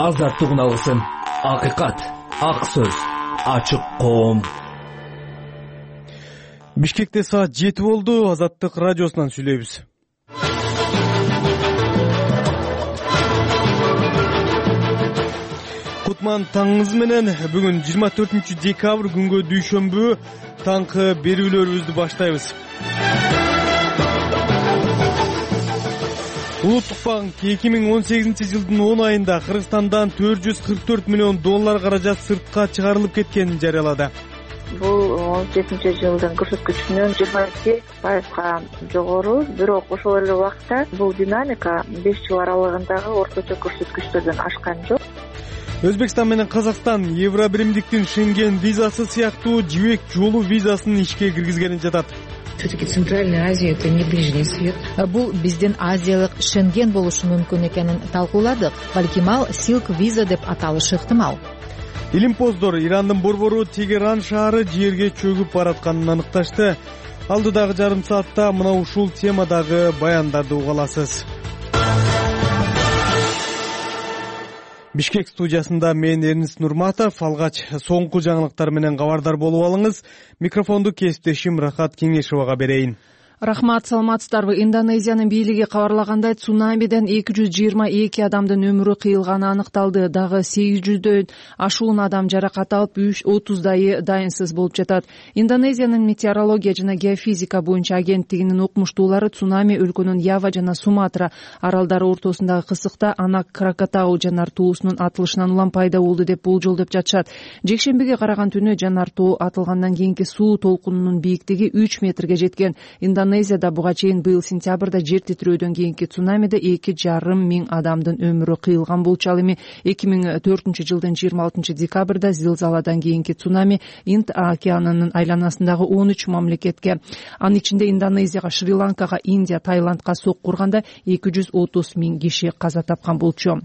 азаттык үналысын. Акыйкат, ак сөз, ачык коом. Бишкекте саат 7 болду. Азаттык радиосунан сүйлөйбүз. Кутман таңыңыз менен. Бүгүн 24 декабрь күнгө дүйшөмбү таңкы берүүлөрүбүздү баштайбыз. Улуттук банк 2018 жылдын 10 айында Кыргызстандан 444 миллион доллар каражат сыртка чыгарылып кеткенин жарыялады. Бул 17 жылдын көрсөткүчүнөн 22%га жогору, бирок ошол эле убакытта бул динамика 5 жыл аралыгындагы орточо көрсөткүчтөрдөн ашкан жок. Өзбекстан менен Казакстан Евробиримдиктин Шенген визасы сыяктуу жибек жолу визасын ишке киргизгени жатат. Все-таки Центральная Азия — это не Ближний Свет. Бул биздин азиялык Шенген болушу мүмкүн экенин талкууладык. Балким ал Silk Visa деп аталышы ыктымал. Илимпоздор Ирандын борбору Тегеран шаары жерге чөгүп баратканын аныкташты. Алдыдагы жарым саатта мына ушул темадагы баяндарды уга аласыз. Бишкек студиясында мен Эрнис Нурматов. Алгач соңку жаңылыктар менен кабардар болуп алыңыз. Микрофонду кесиптешим Рахат Кеңешовага берейин. Рахмат, саламатсыздарбы. Индонезиянын бийлиги кабарлагандай, цунамиден 222 адамдын өмүрү кыйылганы аныкталды. Дагы 800дөн ашуун адам жаракат алып, 30дайы дайынсыз болуп жатат. Индонезиянын метеорология жана геофизика боюнча агенттигинин окумуштуулары цунами өлкөнүн Ява жана Суматра аралдары ортосундагы кысыкта Анак Кракатау жанар тоосунун атылышынан улам пайда болду деп болжолдоп жатышат. Жекшембиге караган түнү жанар тоо атылгандан кийинки суу толкунунун бийиктиги 3 метрге жеткен. Индонезияда буга чейин быйыл сентябрда жер титирөөдөн кийинки цунамиде 2,5 миң адамдын өмүрү кыйылган болчу. Ал эми 2004 жылдын 26 декабрда зилзаладан кийинки цунами Инд океанынын айланасындагы 13 мамлекетке, анын ичинде Индонезияга, Шри-Ланкага, Индия, Таиландка соккурганда 230 миң киши каза тапкан болчу.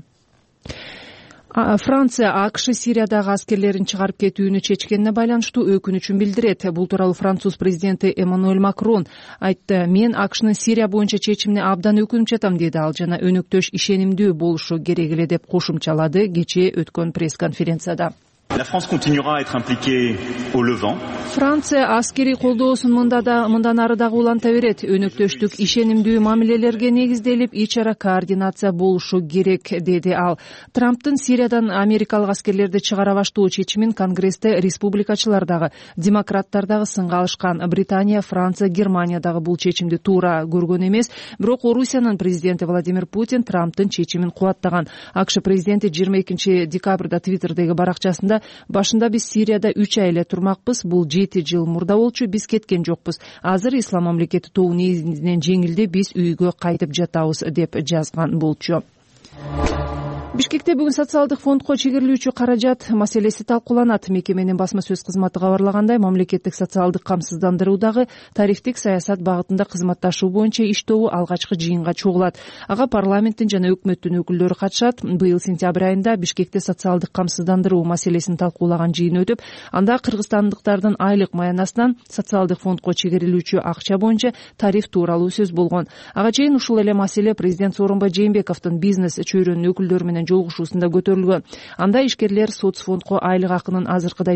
Франция АКШ Сириядагы аскерлерин чыгарып кетүүнү чечкенине байланыштуу өкүнүчүн билдирет. Бул тууралуу Француз президенти Эммануэль Макрон айтты. Мен АКШнын Сирия боюнча чечимине абдан өкүнүп жатам, деди ал, жана өнөктөш ишенимдүү болушу керек эле деп кошумчалады кечээ өткөн пресс-конференцияда. La France continuera à être impliquée au Levant. Франция аскери колдоосун мындан ары дагы уланта берет. Өнөктөштүк ишенимдүү мамилелерге негизделип, ич ара координация болушу керек, деди ал. Трамптын Сириядан америкалык аскерлерди чыгара баштоо чечимин Конгрессте республикачылар дагы, демократтар дагы сынга алышкан. Британия, Франция, Германия дагы бул чечимди туура көргөн эмес. Бирок Орусиянын президенти Владимир Путин Трамптын чечимин кубаттаган. АКШ президенти 22 декабрда Твиттердеги баракчасында башында биз Сирияда 3 ай эле турмакпыз, бул 7 жыл мурда болчу, биз кеткен жокпуз. Азыр ислам мамлекети тобу негизинен жеңилди, биз үйгө кайтып жатабыз деп жазган болчу. Бишкекте бүгүн социалдык фондко чегерилүүчү каражат маселеси талкууланат. Мекеменин басма сөз кызматы кабарлагандай, мамлекеттик социалдык камсыздандыруудагы тарифтик саясат багытында кызматташуу боюнча иштобу алгачкы жыйынга чогулат. Ага парламенттин жана өкмөттүн өкүлдөрү катышат. Быйыл сентябрь айында Бишкекте социалдык камсыздандыруу маселесин талкуулаган жыйын өтүп, анда кыргызстандыктардын айлык маянасынан социалдык фондко чегерилүүчү акча боюнча тариф тууралуу сөз болгон. Ага чейин ушул эле маселе президент Сооронбай Жээнбековдун бизнес чөйрөнүн өкүлдөрү менен жолугушуусунда көтөрүлгөн. Анда ишкерлер соцфондко айлык акынын азыркыдай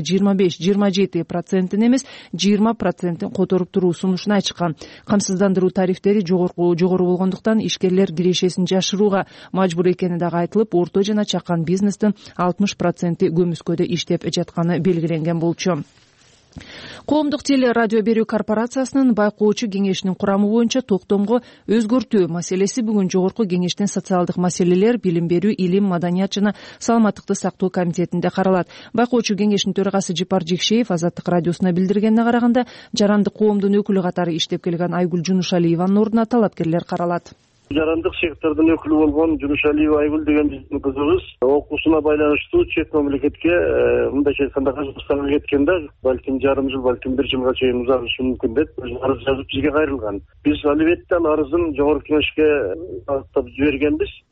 25-27% эмес 20% которуп туруу сунушун айтышкан. Камсыздандыруу тарифтери жогору болгондуктан ишкерлер кирешесин жашырууга мажбур экени дагы айтылып, орто жана чакан бизнестин 60% көмүскөдө иштеп жатканы белгиленген болчу. Коомдук теле радио берүү корпорациясынын байкоочу кеңешинин курамы боюнча токтомго өзгөртүү маселеси бүгүн жогорку кеңештин социалдык маселелер, билим берүү, илим, маданият жана саламаттыкты сактоо комитетинде каралат. Байкоочу кеңештин төрагасы Жипар Жекшеев Азаттык радиосуна билдиргенине караганда, жарандык коомдун өкүлү катары иштеп келген Айгүл Жунушалиеванын ордуна талапкерлер каралат. Жарандык сектордун өкүлү болгон Жунушалиева Айгүл деген биздин кызыбыз окуусуна байланыштуу чет мамлекетке мындайча айтканда Казакстанга кеткен да, балким жарым жыл, балким 1 жылга чейин узагышы мүмкүн деп арыз жазып бизге кайрылган. Биз албетте арызын жогорку кеңешке багыттап жибергенбиз.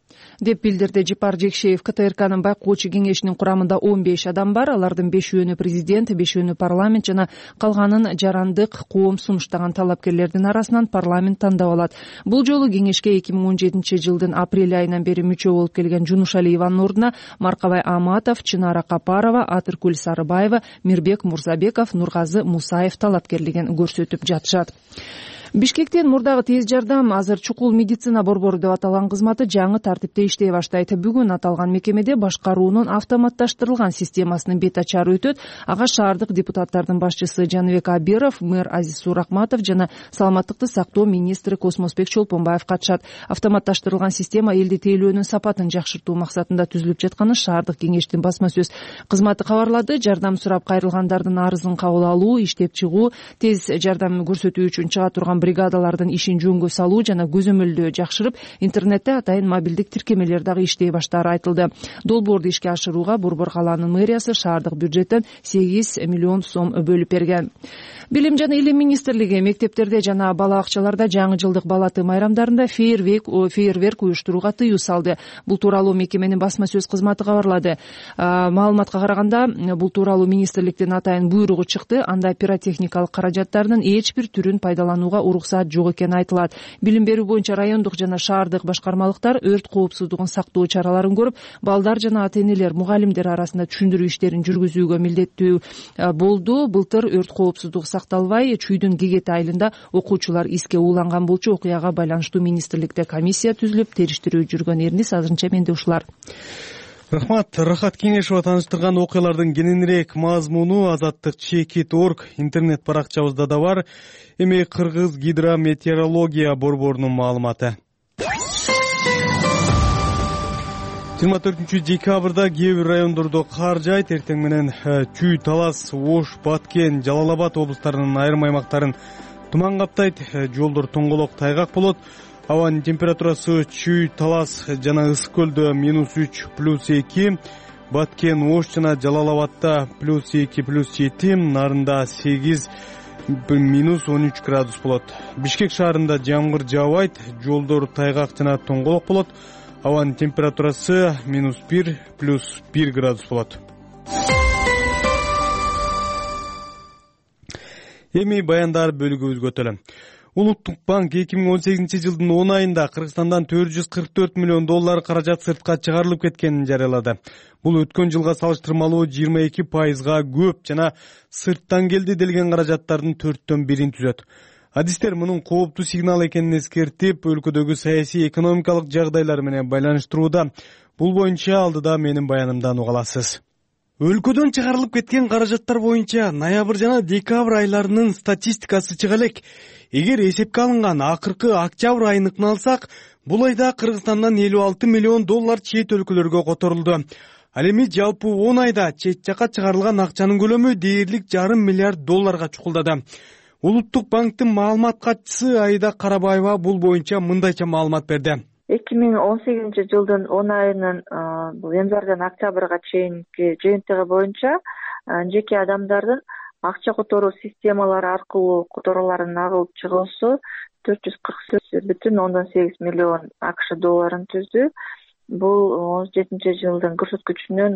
деп билдирди Жипар Жекшеев. КТРКнын байкоочу кеңешинин курамында 15 адам бар. Алардын 5-өөнү президент, 5-өөнү парламент жана калганын жарандык коом сунуштаган талапкерлердин арасынан парламент тандап алат. Бул жолу кеңешке 2017 жылдын апрель айынан бери мүчө болуп келген Жунушалиеванын ордуна Маркабай Аматов, Чынара Капарова, Атыркүл Сарыбаева, Мирбек Мурзабеков, Нургазы Мусаев талапкерлигин көрсөтүп жатышат. Бишкектен мурдагы тез жардам, азыр чукул медицина борбору деп аталган кызматы жаңы тартипте иштей баштайт. Бүгүн аталган мекемеде башкаруунун автоматташтырылган системасынын бет ачары өтөт. Ага шаардык депутаттардын башчысы Жаныбек Абиров, мэр Азиз Суракматов жана саламаттыкты сактоо министри Космосбек Чолпонбаев катышат. Автоматташтырылган система элди тейлөөнүн сапатын жакшыртуу максатында түзүлүп жатканын шаардык кеңештин басма сөз кызматы кабарлады. Жардам сурап кайрылгандардын арызын кабыл алуу, иштеп чыгуу, тез жардам көрсөтүү үчүн чыга турган бригадалардын ишин жөнгө салуу жана көзөмөлдөө жакшырып, интернетте атайын мобилдик тиркемелер дагы иштей баштаары айтылды. Долбоорду ишке ашырууга Борбор калаанын мэриясы шаардык бюджеттен 8 миллион сом бөлүп берген. Билим жана илим министрлиги мектептерде жана бала бакчаларда жаңы жылдык бала тыйым айрамдарында фейерверк уюштурууга тыюу салды. Бул тууралуу мекеменин басма сөз кызматы кабарлады. Маалыматка караганда, бул тууралуу министрликтин атайын буйругу чыкты. Анда пиротехникалык каражаттардын эч бир түрүн пайдаланууга уруксат жок экени айтылат. Билим берүү боюнча райондук жана шаардык башкармалыктар өрт коопсуздугун сактоо чараларын көрүп, балдар жана ата-энелер, мугалимдер арасында түшүндүрүү иштерин жүргүзүүгө милдеттүү болду. Былтыр өрт коопсуздугу сакталбай, Чүйдүн Гегети айылында окуучулар иске ууланган болчу. Окуяга байланыштуу министрликте комиссия түзүлүп, териштирүү жүргөн. Эрнис азырынча менде ушулар. Рахмат. Рахат Кеңешова тааныштырган окуялардын кененирээк мазмуну azаттык.org интернет баракчабызда да бар. Эми Кыргыз гидрометеорология борборунун маалыматы. 24 декабрда кээ бир райондордо кар жаайт. Эртең менен Чүй, Талас, Ош, Баткен, Жалал Абад облустарынын айрым аймактарын туман каптайт. Жолдор тоңголок, тайгак болот. Абанын температурасы Чүй, Талас жана Ысык көлдө -3 +2, Баткен, Ош жана Жалал Абадта +2 +7, нарында 8 -13 градус болот. Бишкек шаарында жамгыр жаабайт, жолдор тайгак жана тоңголок болот. Абанын температурасы -1 +1 градус болот. Эми баяндар бөлүгүбүзгө өтөлү. Улуттук банк 2018 жылдын 10 айында Кыргызстандан $444 миллион каражат сыртка чыгарылып кеткенин жарыялады. Бул өткөн жылга салыштырмалуу 22%га көп жана сырттан келди делген каражаттардын 1/4 түзөт. Адистер мунун кооптуу сигнал экенин эскертип, өлкөдөгү саясий экономикалык жагдайлар менен байланыштырууда. Бул боюнча алдыда менин баянымдан уга аласыз. Өлкөдөн чыгарылып кеткен каражаттар боюнча ноябрь жана декабрь айларынын статистикасы чыга элек. Эгер эсепке алынган акыркы октябрь айыныкын алсак, бул айда Кыргызстандан $56 миллион чет өлкөлөргө которулду. Ал эми жалпы 10 айда чет жака чыгарылган акчанын көлөмү дээрлик $0,5 миллиард чукулдады. Улуттук банктын маалымат катчысы Айда Карабаева бул боюнча мындайча маалымат берди. 2018 жылдын 10 айынын январдан октябрга чейинки жыйынтыгы боюнча жеке адамдардын акча которуу системалары аркылуу которууларын агылып чыгуусу $444,8 миллион акш долларын түздү. Бул 17 жылдын көрсөткүчүнөн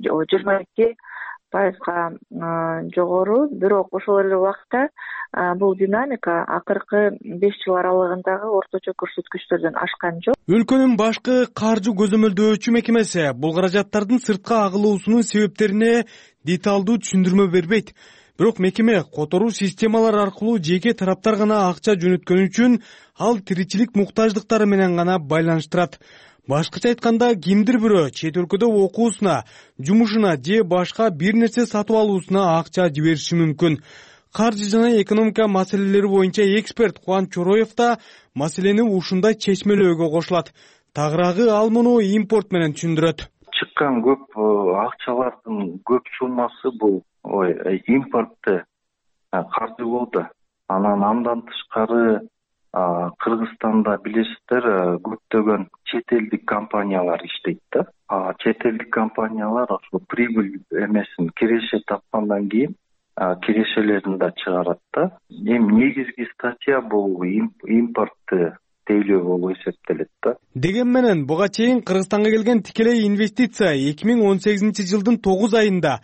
22%га жогору. Бирок ошол эле убакта бул динамика акыркы 5 жыл аралыгындагы орточо көрсөткүчтөрдөн ашкан жок. Өлкөнүн башкы каржы көзөмөлдөөчү мекемеси бул каражаттардын сыртка агылуусунун себептерине деталдуу түшүндүрмө бербейт. Бирок мекеме которуу системалары аркылуу жеке тараптар гана акча жөнөткөн үчүн ал тиричилик муктаждыктары менен гана байланыштырат. Башкача айтканда, кимдир бирөө чет өлкөдө окуусуна, жумушуна же башка бир нерсе сатып алуусуна акча жибериши мүмкүн. Каржы жана экономика маселелери боюнча эксперт Кубан Чороев да маселени ушундай чечмелөөгө кошулат. Тагыраагы ал муну импорт менен түшүндүрөт. Чыккан көп акчалардын көп суммасы бул импортто каржылоодо. Андан тышкары Кыргызстанда билесиздер көптөгөн чет элдик компаниялар иштейт да. Чет элдик компаниялар ошо прибыль эмесин киреше тапкандан кийин кирешелерин да чыгарат да. Эми негизги статья бул импортту тейлөө болуп эсептелет да. Деген менен буга чейин Кыргызстанга келген тикелей инвестиция 2018 жылдын 9 айында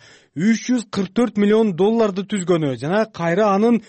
344 миллион долларды түзгөнү жана кайра анын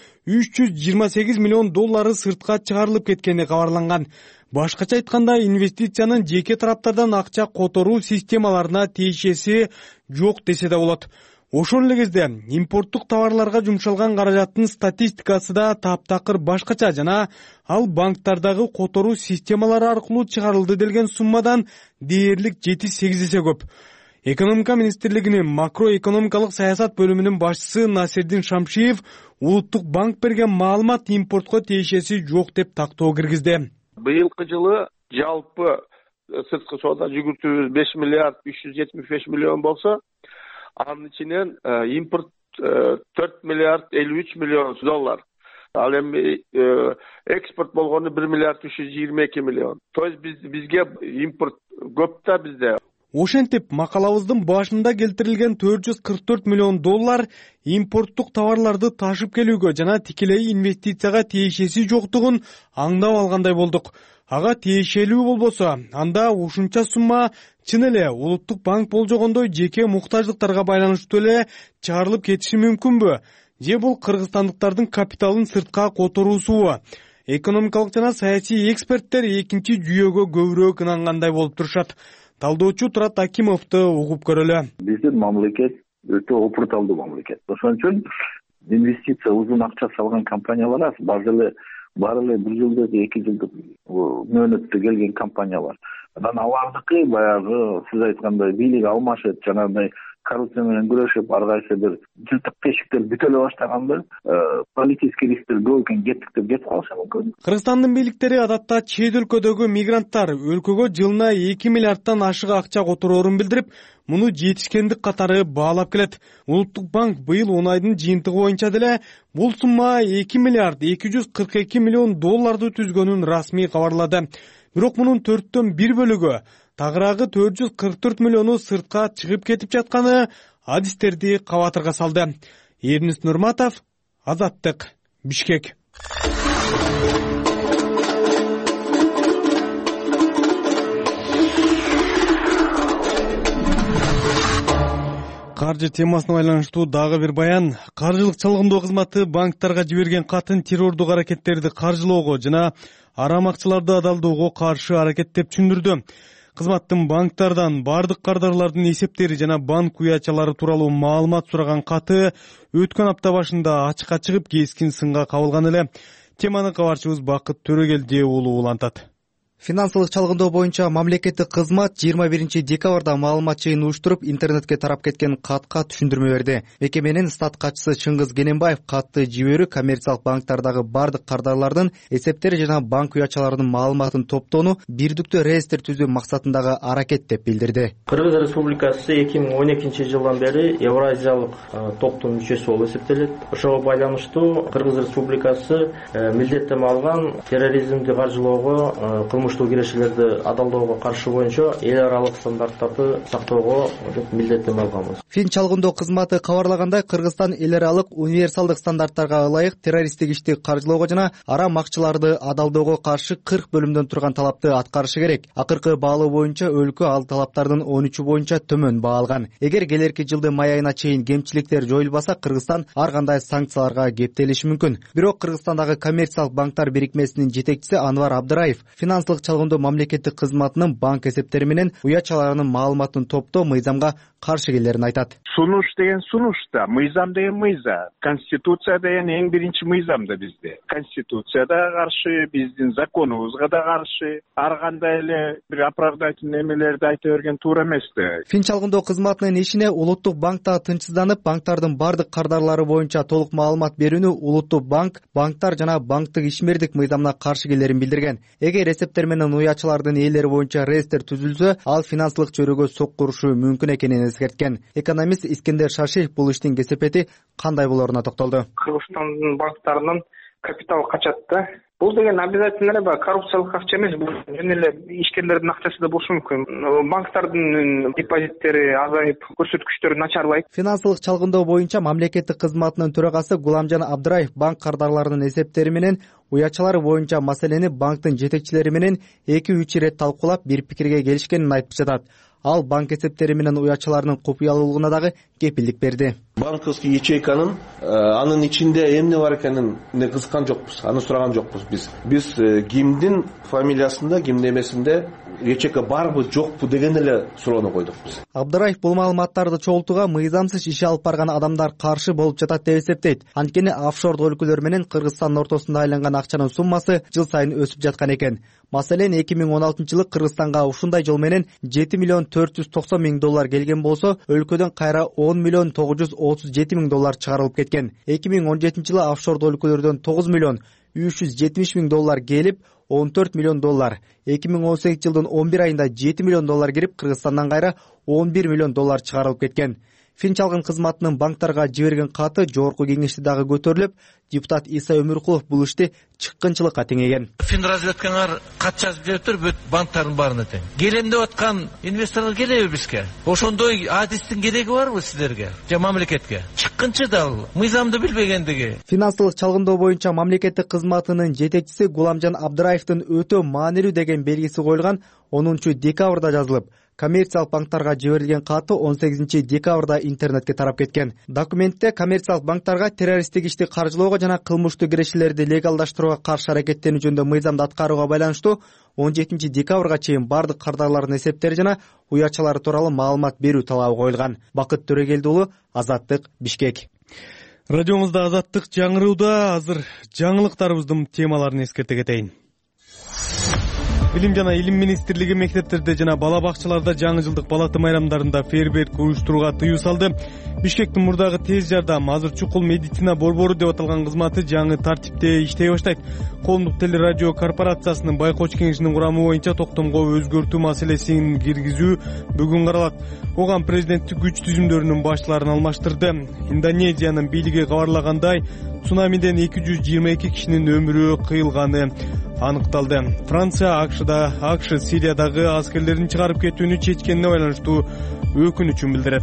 328 миллион доллары сыртка чыгарылып кеткени кабарланган. Башкача айтканда, инвестициянын жеке тараптардан акча которуу системаларына тиешеси жок десе да болот. Ошол эле кезде импорттук товарларга жумшалган каражаттын статистикасы да таптакыр башкача жана ал банктардагы которуу системалары аркылуу чыгарылды делген суммадан дээрлик 7-8 эсе көп. Экономика министрлигинин макроэкономикалык саясат бөлүмүнүн башчысы Насирдин Шамшиев Улуттук банк берген маалымат импортко тиешеси жок деп тактоо киргизди. Быйылкы жылы жалпы сырткы соода жүгүртүүбүз 5 миллиард 375 миллион болсо, анын ичинен импорт 4 миллиард 53 миллион доллар. Ал эми экспорт болгону 1 миллиард 322 миллион. То есть бизге импорт көп да бизде. Ошентип, макалабыздын башында келтирилген 444 миллион доллар импорттук товарларды ташып келүүгө жана тикелей инвестицияга тиешеси жоктугун аңдап алгандай болдук. Ага тиешелүү болбосо, анда ушунча сумма чын эле Улуттук банк болжогондой жеке муктаждыктарга байланыштуу эле чыгарылып кетиши мүмкүнбү? Же бул кыргызстандыктардын капиталын сыртка которуусубу? Экономикалык жана саясий эксперттер экинчи жүйөгө көбүрөөк ынангандай болуп турушат. Талдоочу Турат Акимовду угуп көрөлү. Биздин мамлекет өтө опурталдуу мамлекет. Ошон үчүн инвестиция узун акча салган компаниялар аз, баары эле 1 жылдык, 2 жылдык мөөнөттө келген компаниялар. Анан алардыкы баягы сиз айткандай бийлик алмашып, жанагындай коррупция менен күрөшүп, ар кайсы бир жылтык тешиктер бүтөлө баштаганда, политический рисктер көп экен, кетип калышы мүмкүн. Кыргызстандын бийликтери адатта чет өлкөдөгү мигранттар өлкөгө жылына 2 миллиарддан ашык акча котороорун билдирип, муну жетишкендик катары баалап келет. Улуттук банк быйыл 10 айдын жыйынтыгы боюнча деле бул сумма 2 миллиард 242 миллион долларды түзгөнүн расмий кабарлады. Бирок мунун 4төн 1 бөлүгү, тагыраагы 444 миллиону сыртка чыгып кетип жатканы адистерди кабатырга салды. Эрнис Нурматов, Азаттык, Бишкек. Каржы темасына байланыштуу дагы бир баян. Каржылык чалгындоо кызматы банктарга жиберген катын террордук аракеттерди каржылоого жана арамакчыларды адалдоого каршы аракет деп түшүндүрдү. Кызматтын банктардан бардык кардарлардын эсептери жана банк уячалары тууралуу маалымат сураган каты өткөн апта башында ачыкка чыгып кескин сынга кабылган эле. Теманы кабарчыбыз Бакыт Төрөгелди уулу улантат. Финансылык чалгындоо боюнча мамлекеттик кызмат 21 декабрда маалымат жыйын уюштуруп, интернетке тарап кеткен катка түшүндүрмө берди. Мекеменин стат катчысы Чыңгыз Кененбаев катты жиберүү коммерциялык банктардагы бардык кардарлардын эсептери жана банк уячаларынын маалыматын топтоону бирдиктүү реестр түзүү максатындагы аракет деп билдирди. Кыргыз Республикасы 2012 жылдан бери Евразиялык топтун мүчөсү болуп эсептелет. Ошого байланыштуу Кыргыз Республикасы милдеттеме алган терроризмди каржылоого, кирешелерди адалдоого каршы боюнча эл аралык стандарттарды сактоого милдеттеме алганбыз. Фин чалгындоо кызматы кабарлагандай, Кыргызстан эл аралык универсалдык стандарттарга ылайык террористтик ишти каржылоого жана арам акчаларды адалдоого каршы 40 бөлүмдөн турган талапты аткарышы керек. Акыркы баалоо боюнча өлкө ал талаптардын 13 боюнча төмөн баалган. Эгер келерки жылдын май айына чейин кемчиликтер жоюлбаса, Кыргызстан ар кандай санкцияларга кептелиши мүмкүн. Бирок Кыргызстандагы коммерциялык банктар бирикмесинин жетекчиси Анвар Абдыраев финансылык чалгындоо мамлекеттик кызматынын банк эсептери менен уячаларынын маалыматын топтоо мыйзамга каршы келерин айтат. Сунуш деген сунуш да, мыйзам деген мыйзам. Конституция деген эң биринчи мыйзам да бизде. Конституцияда каршы, биздин законубузга да каршы. Ар кандай эле бир оправдательный эмелерди айта берген туура эмес да. Фин чалгындоо кызматынын ишине Улуттук банкта тынчсызданып, банктардын бардык кардарлары боюнча толук маалымат берүүнү Улуттук банктар жана банктык ишмердик мыйзамына каршы келерин билдирген. Эгер эсептер менен уячалардын ээлери боюнча реестр түзүлсө, ал финансылык чөйрөгө соккурушу мүмкүн экенин эскерткен. Экономист Искендер Шашиев бул иштин кесепети кандай болоруна токтолду. Кыргызстандын банктарынын капиталы качат да. Бул деген обязательно эле коррупциялык акча эмес, бул жөн эле ишкерлердин акчасы да болушу мүмкүн. Банктардын депозиттери азайып, көрсөткүчтөрү начарлайт. Финансылык чалгындоо боюнча мамлекеттик кызматынын төрагасы Гуламжан Абдыраев банк кардарларынын эсептери менен уячалары боюнча маселени банктын жетекчилери менен 2-3 ирет талкуулап бир пикирге келишкенин айтып жатат. Ал банк эсептери менен уячаларынын купуялуулугуна дагы кепилдик берди. Банковский ячейканын анын ичинде эмне бар экенин кызыккан жокпуз, аны сураган жокпуз биз. Биз кимдин фамилиясында, кимдин эмесинде ячейка барбы, жокпу деген эле суроону койдук биз. Абдыраев бул маалыматтарды чогултууга мыйзамсыз иш алып барган адамдар каршы болуп жатат деп эсептейт. Анткени офшордук өлкөлөр менен Кыргызстандын ортосунда айланган акчанын суммасы жыл сайын өсүп жаткан экен. Маселен 2016-жылы Кыргызстанга ушундай жол менен 7 миллион 490 миң доллар келген болсо, өлкөдөн кайра 10 миллион 937 миң доллар чыгарылып кеткен. 2017-жылы офшордук өлкөлөрдөн 9 миллион 370 миң доллар келип, 14 миллион доллар. 2018-жылдын 11 айында 7 миллион доллар кирип, Кыргызстандан кайра 11 миллион доллар чыгарылып кеткен. Фин чалгын кызматынын банктарга жиберген каты жогорку кеңеште дагы көтөрүлүп, депутат Иса Өмүркулов бул ишти чыккынчылыкка теңеген. Фин разведкаңар кат жазып бериптир бүт банктардын баарына тең. Келем деп аткан инвесторлор келеби бизге? Ошондой адистин кереги барбы сиздерге же мамлекетке? Чыккынчы дал мыйзамды билбегендиги. Финансылык чалгындоо боюнча мамлекеттик кызматынын жетекчиси Гуламжан Абдыраевдин өтө маанилүү деген белгиси коюлган 10 декабрда жазылып, коммерциялык банктарга жиберилген каты 18 декабрда интернетке тарап кеткен. Документте коммерциялык банктарга террористтик ишти каржылоого жана кылмыштуу кирешелерди легалдаштырууга каршы аракеттенүү жөнүндө мыйзамды аткарууга байланыштуу 17 декабрга чейин бардык кардарлардын эсептери жана уячалары тууралуу маалымат берүү талабы коюлган. Бакыт Төрөгелди уулу, Азаттык, Бишкек. Радиомузда Азаттык жаңырууда. Азыр жаңылыктарыбыздын темаларын эскерте кетейин. Билим жана Илим министрлиги мектептерде жана бала бакчаларда жаңы жылдык балаты майрамдарында фейерверк уюштурууга тыюу салды. Бишкектин мурдагы тез жардам азыр чукул медицина борбору деп аталган кызматы жаңы тартипте иштей баштайт. Коомдук телерадио корпорациясынын байкоочу кеңешинин курамы боюнча токтомго өзгөртүү маселесин киргизүү бүгүн каралат. Оган президенттик күч түзүмдөрүнүн башчыларын алмаштырды. Индонезиянын бийлиги кабарлагандай, цунамиден 222 кишинин өмүрү кыйылганы аныкталды. Франция АКШ Сириядагы аскерлерин чыгарып кетүүнү чечкенине байланыштуу өкүнүчүн билдирет.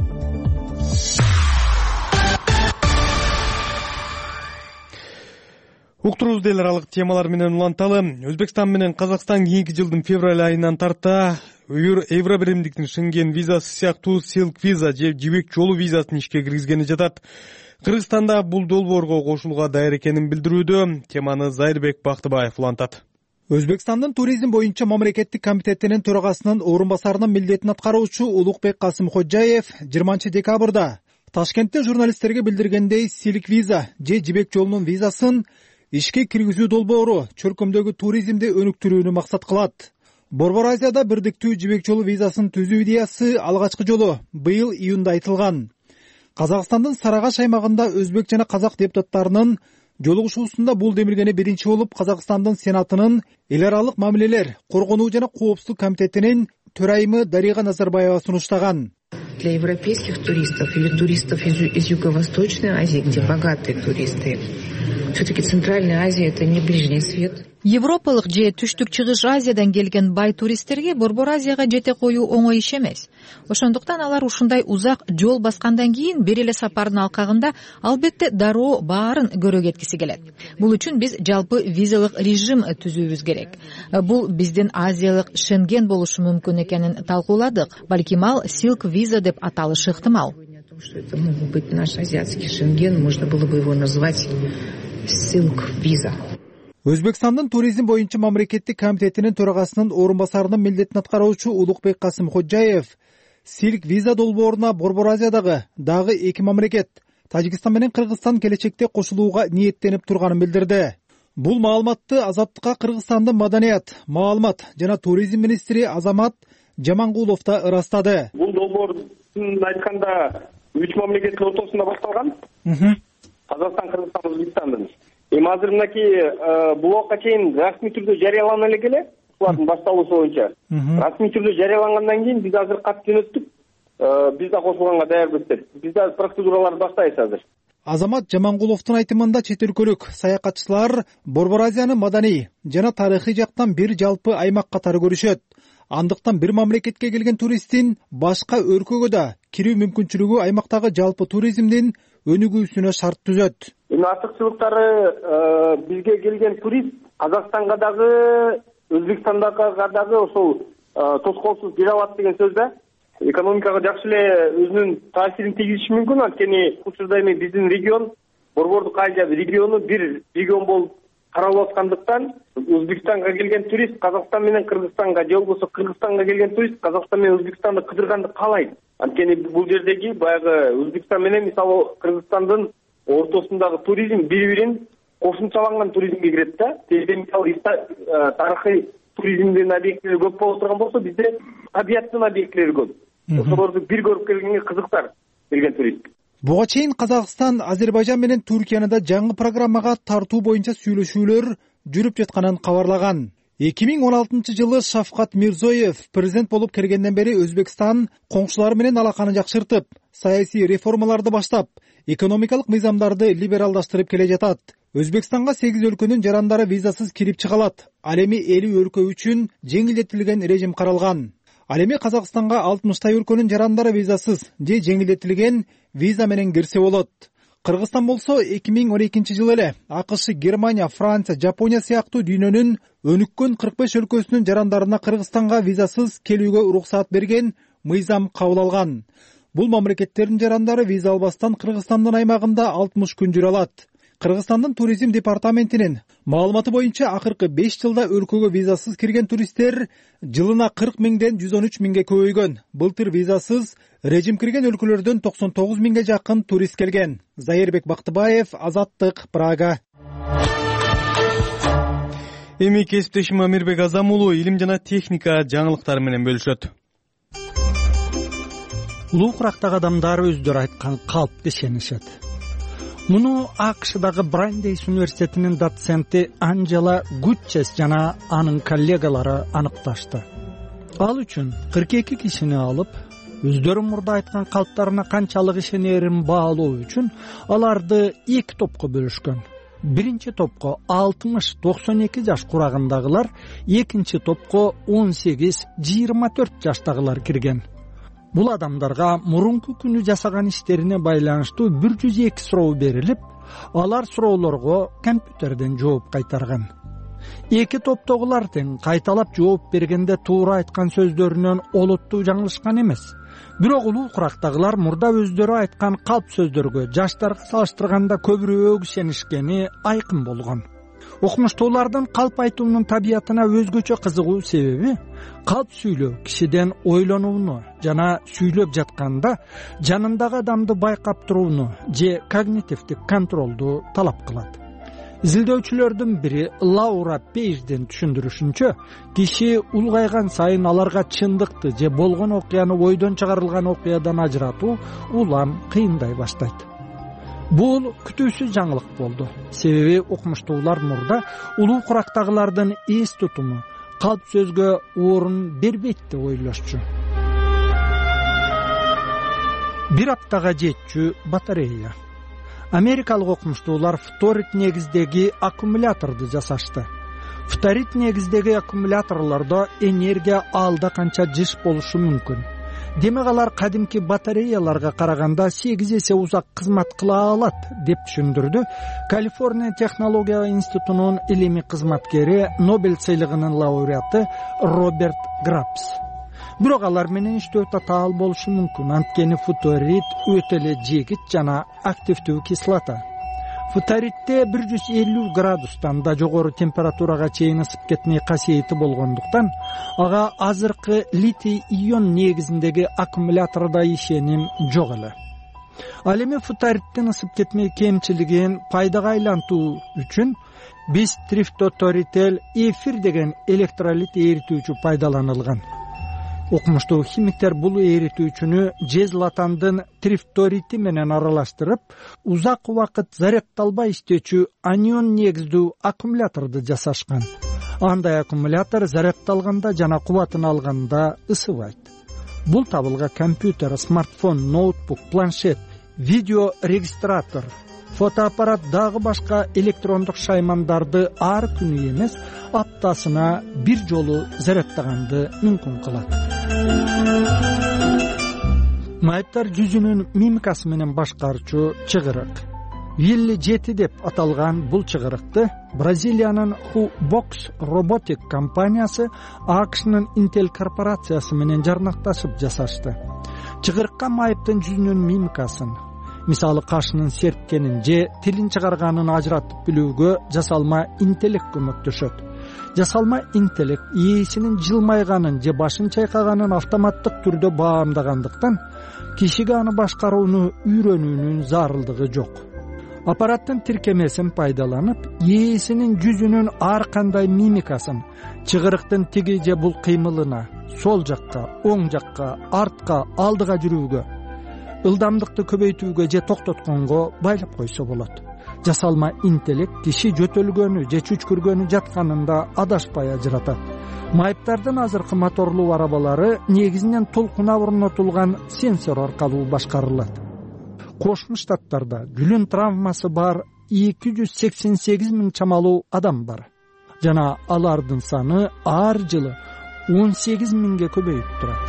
Уктуруубузду эл аралык темалар менен уланталы. Өзбекстан менен Казакстан кийинки жылдын февраль айынан тарта Евро биримдиктин Шенген визасы сыяктуу Silk виза же жибек жолу визасын ишке киргизгени жатат. Кыргызстанда бул долбоорго кошулууга даяр экенин билдирүүдө. Теманы Зайырбек Бактыбаев улантат. Өзбекстандын туризм боюнча мамлекеттик комитетинин төрагасынын орун басарынын милдетин аткаруучу Улукбек Касым Ходжаев 20 декабрда Ташкентте журналисттерге билдиргендей, Silk виза же жибек жолунун визасын ишке киргизүү долбоору чөлкөмдөгү туризмди өнүктүрүүнү максат кылат. Борбор Азияда бирдиктүү жибек жолу визасын түзүү идеясы алгачкы жолу быйыл июнда айтылган. Казакстандын Сарагаш аймагында өзбек жана казак депутаттарынын жолугушуусунда бул демилгени биринчи болуп Казакстандын Сенатынын эл аралык мамилелер, коргонуу жана коопсуздук комитетинин төрайымы Дарига Назарбаева сунуштаган. Для европейских туристов или туристов из Юго-Восточной Азии, где богатые туристы, все-таки Центральная Азия — это не Ближний Свет. Европалык же түштүк чыгыш Азиядан келген бай туристтерге Борбор Азияга жете коюу оңой иш эмес. Ошондуктан алар ушундай узак жол баскандан кийин бир эле сапардын алкагында албетте дароо баарын көрө кеткиси келет. Бул үчүн биз жалпы визалык режим түзүүбүз керек. Бул биздин азиялык Шенген болушу мүмкүн экенин талкууладык. Балким ал Silk виза деп аталышы ыктымал. Что это мог быть наш азиатский Шенген, можно было бы его назвать Silk виза. Өзбекстандын туризм боюнча мамлекеттик комитетинин төрагасынын орун басарынын милдетин аткаруучу Улукбек Касым Ходжаев Silk виза долбооруна Борбор Азиядагы дагы эки мамлекет Тажикстан менен Кыргызстан келечекте кошулууга ниеттенип турганын билдирди. Бул маалыматты Азаттыкка Кыргызстандын маданият, маалымат жана туризм министри Азамат Жамангулов да ырастады. Бул долбоор айтканда 3 мамлекеттин ортосунда башталган. Казакстан, Кыргызстан, Өзбекстандын. Эми азыр мынакей бул убакка чейин расмий түрдө жарыялана элек эле, булардын башталуусу боюнча. Расмий түрдө жарыялангандан кийин биз азыр кат жөнөттүк. Биз да кошулганга даярбыз деп. Биз да процедураларды баштайбыз азыр. Азамат Жамангуловдун айтымында чет өлкөлүк саякатчылар Борбор Азияны маданий жана тарыхый жактан бир жалпы аймак катары көрүшөт. Андыктан бир мамлекетке келген туристтин башка өлкөгө да кирүү мүмкүнчүлүгү аймактагы жалпы туризмдин өнүгүүсүнө шарт түзөт. Артыкчылыктары бизге келген турист Казакстанга дагы, Өзбекстандага дагы ошол тоскоолсуз кире алат деген сөз да. Экономикага жакшы эле өзүнүн таасирин тийгизиши мүмкүн. Анткени учурда эми биздин регион, Борбордук Азия региону бир регион болуп каралып аткандыктан Өзбекстанга келген турист Казакстан менен Кыргызстанга же болбосо Кыргызстанга келген турист Казакстан менен Өзбекстанды кыдырганды каалайт. Анткени бул жердеги баягы Өзбекстан менен мисалы Кыргызстандын ортосундагы туризм бири-бирин кошумчаланган туризмге кирет да. Бизде мисалы тарыхый туризмдин объектилери көп боло турган болсо, бизде табияттын объектилери көп. Ошолорду бир көрүп келгенге кызыктар келген турист. Буга чейин Казакстан, Азербайжан менен Түркияны да жаңы программага тартуу боюнча сүйлөшүүлөр жүрүп жатканын кабарлаган. 2016-жылы Шавкат Мирзоев президент болуп киргенден бери Өзбекстан коңшулары менен алаканы жакшыртып, саясий реформаларды баштап, экономикалык мыйзамдарды либералдаштырып келе жатат. Өзбекстанга 8 өлкөнүн жарандары визасыз кирип чыга алат. Ал эми 50 өлкө үчүн жеңилдетилген режим каралган. Ал эми Казакстанга 60 өлкөнүн жарандары визасыз же жеңилдетилген виза менен кирсе болот. Кыргызстан болсо 2012-жылы эле АКШ, Германия, Франция, Жапония сыяктуу дүйнөнүн өнүккөн 45 өлкөсүнүн жарандарына Кыргызстанга визасыз келүүгө уруксаат берген мыйзам кабыл алган. Бул мамлекеттердин жарандары виза албастан Кыргызстандын аймагында 60 күн жүрө алат. Кыргызстандын туризм департаментинин маалыматы боюнча акыркы 5 жылда өлкөгө визасыз кирген туристтер жылына 40 миңден 113 миңге көбөйгөн. Былтыр визасыз режим кирген өлкөлөрдөн 99 миңге жакын турист келген. Зайырбек Бактыбаев, Азаттык, Прага. Эми кесиптешим Амирбек Азам уулу илим жана техника жаңылыктары менен бөлүшөт. Улуу курактагы адамдар өздөрү айткан калпты ишенишет. Муну АКШдагы Брандейс университетинин доценти Анджела Гутчес жана анын коллегалары аныкташты. Ал үчүн 42 кишини алып, өздөрү мурда айткан калптарына канчалык ишенерин баалоо үчүн аларды 2 топко бөлүшкөн. Биринчи топко 60-92 жаш курагындагылар, экинчи топко 18-24 жаштагылар кирген. Бул адамдарга мурунку күнү жасаган иштерине байланыштуу 102 суроо берилип, алар суроолорго компьютерден жооп кайтарган. Эки топтогулар тең кайталап жооп бергенде туура айткан сөздөрүнөн олуттуу жаңылышкан эмес. Бирок улуу курактагылар мурда өздөрү айткан калп сөздөргө жаштарга салыштырганда көбүрөөк ишенишкени айкын болгон. Окумуштуулардын калп айтуунун табиятына өзгөчө кызыгуу себеби калп сүйлөө кишиден ойлонууну жана сүйлөп жатканда жанындагы адамды байкап турууну же когнитивдик контролду талап кылат. Изилдөөчүлөрдүн бири Лаура Пейжден түшүндүрүшүнчө, киши улгайган сайын аларга чындыкты же болгон окуяны ойдон чыгарылган окуядан ажыратуу улам кыйындай баштайт. Бул күтүүсүз жаңылык болду. Себеби окумуштуулар мурда улуу курактагылардын эс тутуму калп сөзгө орун бербейт деп ойлошчу. Бир аптага жетчү батарея. Америкалык окумуштуулар фторит негиздеги аккумуляторду жасашты. Фторит негиздеги аккумуляторлордо энергия алда канча жыш болушу мүмкүн. Демек алар кадимки батареяларга караганда 8 эсе узак кызмат кыла алат деп түшүндүрдү Калифорния технология институтунун илимий кызматкери, Нобель сыйлыгынын лауреаты Роберт Грапс. Бирок алар менен иштөө татаал болушу мүмкүн, анткени фторит өтө эле жегит жана активдүү кислота. Фторитте 150 градустан да жогору температурага чейин ысып кетмей касиети болгондуктан ага азыркы литий ион негизиндеги аккумулятордо ишеним жок эле. Ал эми фториттин ысып кетмей кемчилигин пайдага айлантуу үчүн биз трифторител эфир деген электролит эритүүчү пайдаланылган. Окумуштуу химиктер бул эритүүчүнү жезлатандын трифторити менен аралаштырып, узак убакыт зарядталбай иштечү анион негиздүү аккумуляторду жасашкан. Андай аккумулятор зарядталганда жана кубатын алганда ысыбайт. Бул табылга компьютер, смартфон, ноутбук, планшет, видео регистратор, фотоаппарат дагы башка электрондук шаймандарды ар күнү эмес аптасына бир жолу заряддаганды мүмкүн кылат. Майыптар жүзүнүн мимикасы менен башкарчу чыгырык. Вилли 7 деп аталган бул чыгырыкты Бразилиянын Hubox Robotic компаниясы АКШнын Intel корпорациясы менен жарнакташып жасашты. Чыгырыкка майыптын жүзүнүн мимикасын, мисалы кашынын серпкенин же тилин чыгарганын ажыратып билүүгө жасалма интеллект көмөктөшөт. Жасалма интеллект ээсинин жылмайганын же башын чайкаганын автоматтык түрдө баамдагандыктан кишиге аны башкарууну үйрөнүүнүн зарылдыгы жок. Аппараттын тиркемесин пайдаланып, ээсинин жүзүнүн ар кандай мимикасын чыгырыктын тиги же бул кыймылына, сол жакка, оң жакка, артка, алдыга жүрүүгө, ылдамдыкты көбөйтүүгө же токтотконго байлап койсо болот. Жасалма интеллект киши жөтөлгөнү же чүчкүргөнү жатканында адашпай ажыратат. Майыптардын азыркы моторлуу арабалары негизинен толкуна орнотулган сенсор аркылуу башкарылат. Кошмо Штаттарда жүлүн травмасы бар 288 000 чамалуу адам бар. Жана алардын саны ар жылы 18 000ге көбөйүп турат.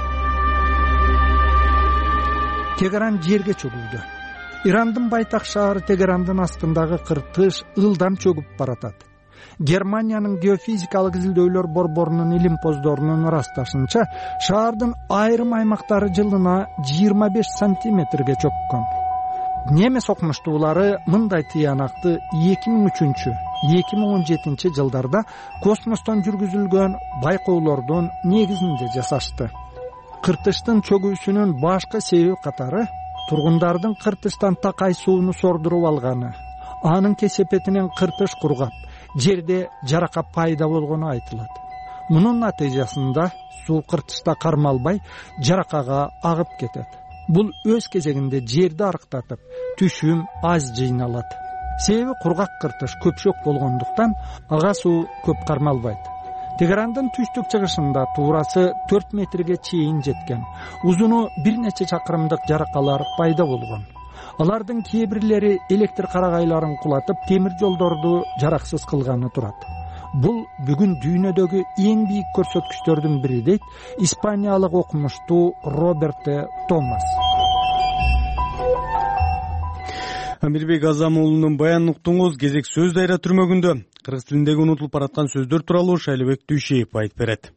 Тегеран жерге чөгүлдү. Ирандын байтак шаары Тегерандын астындагы кыртыш ылдам чөгүп баратат. Германиянын геофизикалык изилдөөлөр борборунун илимпоздорунун ырасташынча, шаардын айрым аймактары жылына 25 сантиметрге чөккөн. Немес окумуштуулары мындай тыянакты 2003-2017 жылдарда космостон жүргүзүлгөн байкоолордун негизинде жасашты. Кыртыштын чөгүүсүнүн башкы себеби катары тургундардын кыртыштан такай сууну сордуруп алганы, анын кесепетинен кыртыш кургап, жерде жарака пайда болгону айтылат. Мунун натыйжасында суу кыртышта кармалбай, жаракага агып кетет. Бул өз кезегинде жерди арыктатып, түшүм аз жыйналат. Себеби кургак кыртыш көпшөк болгондуктан ага суу көп кармалбайт. Тегерандын түштүк чыгышында туурасы 4 метрге чейин жеткен, узуну бир нече чакырымдык жаракалар пайда болгон. Алардын кээ бирлери электр карагайларын кулатып, темир жолдорду жараксыз кылганы турат. Бул бүгүн дүйнөдөгү эң бийик көрсөткүчтөрдүн бири дейт испаниялык окумуштуу Роберто Томас. Амирбек Азам уулунун баянын уктуңуз. Кезек сөз дайра түрмөгүндө кыргыз тилиндеги унутулуп бараткан сөздөр тууралуу Шайлыбек Дүйшеев айтып берет.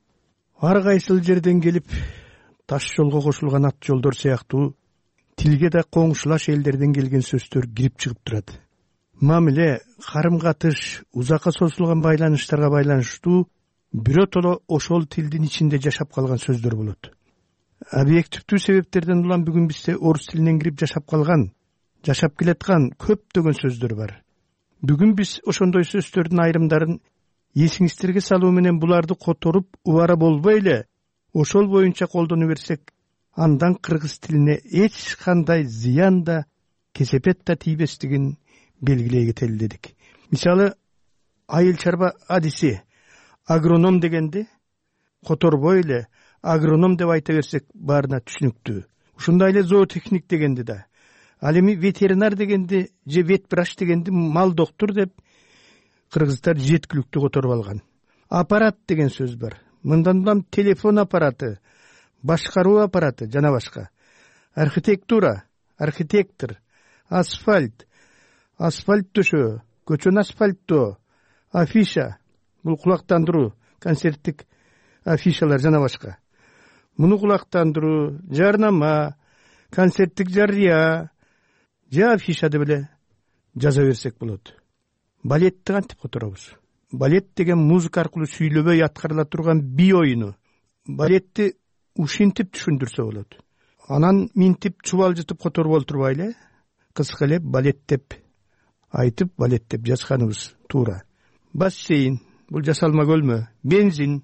Ар кайсыл жерден келип таш жолго кошулган ат жолдор сыяктуу тилге да коңшулаш элдерден келген сөздөр кирип чыгып турат. Мамиле, карым-катыш, узакка созулган байланыштарга байланыштуу биротоло ошол тилдин ичинде жашап калган сөздөр болот. Объективдүү себептерден улам бүгүн бизде орус тилинен кирип жашап калган, жашап келаткан көптөгөн сөздөр бар. Бүгүн биз ошондой сөздөрдүн айрымдарын эсиңиздерге салуу менен буларды которуп, убара болбой эле ошол боюнча колдону берсек, андан кыргыз тилине эч кандай зыян да, кесепет да тийбестигин белгилей кетели дедик. Мисалы, айыл чарба адиси агроном дегенди которбой эле агроном деп айта берсек баарына түшүнүктүү. Ушундай эле зоотехник дегенди да, ал эми ветеринар дегенди же ветврач дегенди мал доктур деп кыргыздар жеткиликтүү которуп алган. Аппарат деген сөз бар. Мындан улам телефон аппараты, башкаруу аппараты жана башка. Архитектура, архитектор, асфальт, асфальт төшөө, көчөнү асфальттоо, афиша, бул кулактандыруу, концерттик афишалар жана башка. Муну кулактандыруу, жарнама, концерттик жарыя, же афиша деп эле жаза берсек болот. Балетти кантип которобуз? Балет деген музыка аркылуу сүйлөбөй аткарыла турган бий оюну. Балетти ушинтип түшүндүрсө болот. Анан минтип чубалжытып которуп олтурбайлы, кыска эле балет деп айтып, балет деп жазганыбыз туура. Бассейн, бул жасалма көлмө, бензин,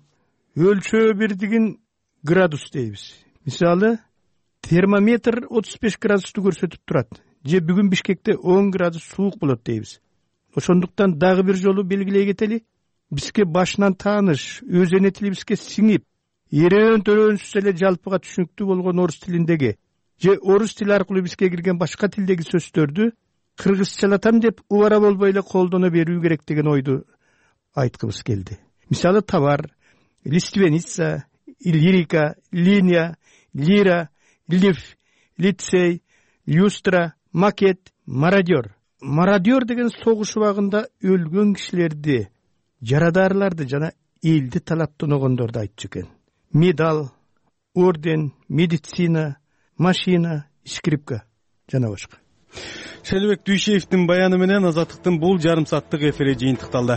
өлчөө бирдигин градус дейбиз. Мисалы, термометр 35 градусту көрсөтүп турат. Же бүгүн Бишкекте 10 градус суук болот дейбиз. Ошондуктан дагы бир жолу белгилей кетели, бизге башынан тааныш, өз эне тилибизге сиңип, эрен-төрөнсүз эле жалпыга түшүнүктүү болгон орус тилиндеги же орус тили аркылуу бизге кирген башка тилдеги сөздөрдү кыргызчалатам деп убара болбой эле колдоно берүү керек деген ойду айткыбыз келди. Мисалы товар, лиственница, лирика, линия, лира, лиф, лицей, люстра, макет, мародер. Мародер деген согуш убагында өлгөн кишилерди, жарадарларды жана элди талаптаногондорду айтчу экен. Медал, орден, медицина, машина, скрипка жана башка. Шелбек Дүйшеевдин баяны менен Азаттыктын бул жарым сааттык эфири жыйынтыкталды.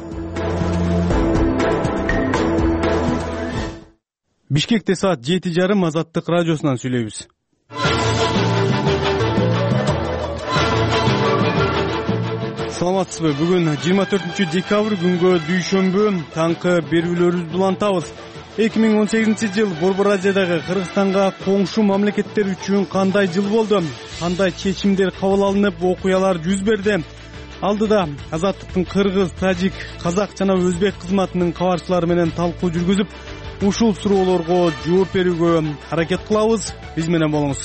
Бишкекте саат 7:30 Азаттык радиосунан сүйлөйбүз. Саламатсызбы? Бүгүн 24 декабрь күнгө дүйшөмбү таңкы берүүлөрүбүздү улантабыз. 2018 жыл Борбор Азиядагы Кыргызстанга коңшу мамлекеттер үчүн кандай жыл болду? Кандай чечимдер кабыл алынып, окуялар жүз берди? Алдыда Азаттыктын кыргыз, тажик, казак жана өзбек кызматынын кабарчылары менен талкуу жүргүзүп, ушул суроолорго жооп берүүгө аракет кылабыз. Биз менен болуңуз.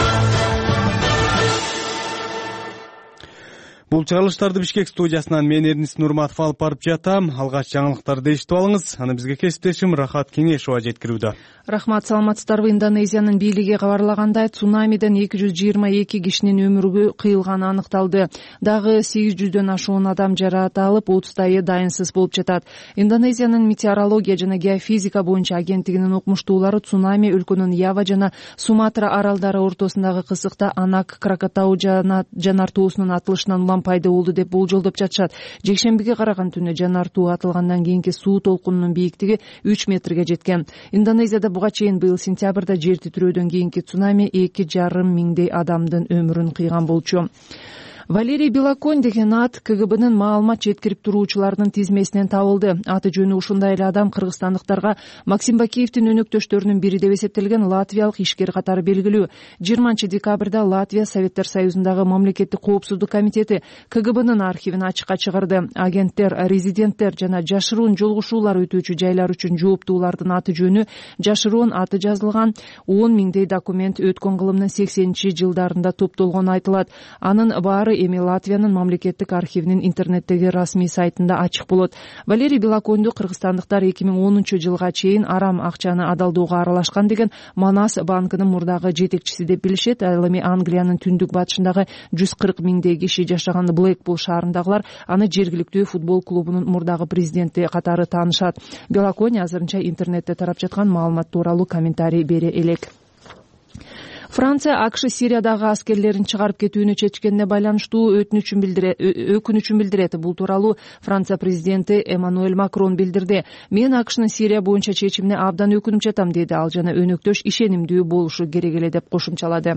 Бул чыгарылыштарды Бишкек студиясынан мен Эрнис Нурматов алып барып жатам. Алгач жаңылыктарды эшитип алыңыз. Аны бизге кесиптешим Рахат Кеңешова жеткирүүдө. Рахмат, саламатсыздарбы? Индонезиянын бийлиги кабарлагандай, цунамиден 222 кишинин өмүрү кыйылганы аныкталды. Дагы 800дөн ашуун адам жараат алып, 30тайы дайынсыз болуп жатат. Индонезиянын метеорология жана геофизика боюнча агенттигинин укмуштуулары цунами өлкөнүн Ява жана Суматра аралдары ортосундагы кысыкта Анак Кракатау жанартуусунун атылышынан улам пайда болду деп болжолдоп жатышат. Жекшембиге караган түнү жанартуу атылгандан кийинки суу толкунунун бийиктиги 3 метрге жеткен. Индонезияда буга чейин быйыл сентябрда жер титирөөдөн кийинки цунами 2,5 миңдей адамдын өмүрүн кыйган болчу. Валерий Белоконь деген ат КГБнын маалымат жеткирип туруучулардын тизмесинен табылды. Аты жөнү ушундай эле адам кыргызстандыктарга Максим Бакиевдин өнөктөштөрүнүн бири деп эсептелген латвиялык ишкер катары белгилүү. 20 декабрда Латвия Советтер Союзундагы мамлекеттик коопсуздук комитети КГБнын архивин ачыкка чыгарды. Агенттер, резиденттер жана жашыруун жолугушуулар өтүүчү жайлар үчүн жооптуулардын аты жөнү, жашыруун аты жазылган 10 миңдей документ өткөн кылымдын 80-жылдарында топтолгону айтылат. Анын баары эми Латвиянын мамлекеттик архивинин интернеттеги расмий сайтында ачык болот. Валерий Белоконду кыргызстандыктар 2010 жылга чейин арам акчаны адалдоого аралашкан деген Манас банкынын мурдагы жетекчиси деп билишет. Ал эми Англиянын түндүк батышындагы 140 миңдей киши жашаган Блэкпул шаарындагылар аны жергиликтүү футбол клубунун мурдагы президенти катары таанышат. Белоконь азырынча интернетте тарап жаткан маалымат тууралуу комментарий бере элек. Франция АКШ Сириядагы аскерлерин чыгарып кетүүнү чечкенине байланыштуу өкүнүчүн билдирет. Бул тууралуу Франция президенти Эммануэль Макрон билдирди. Мен АКШнын Сирия боюнча чечимине абдан өкүнүп жатам, деди ал, жана өнөктөш ишенимдүү болушу керек эле деп кошумчалады.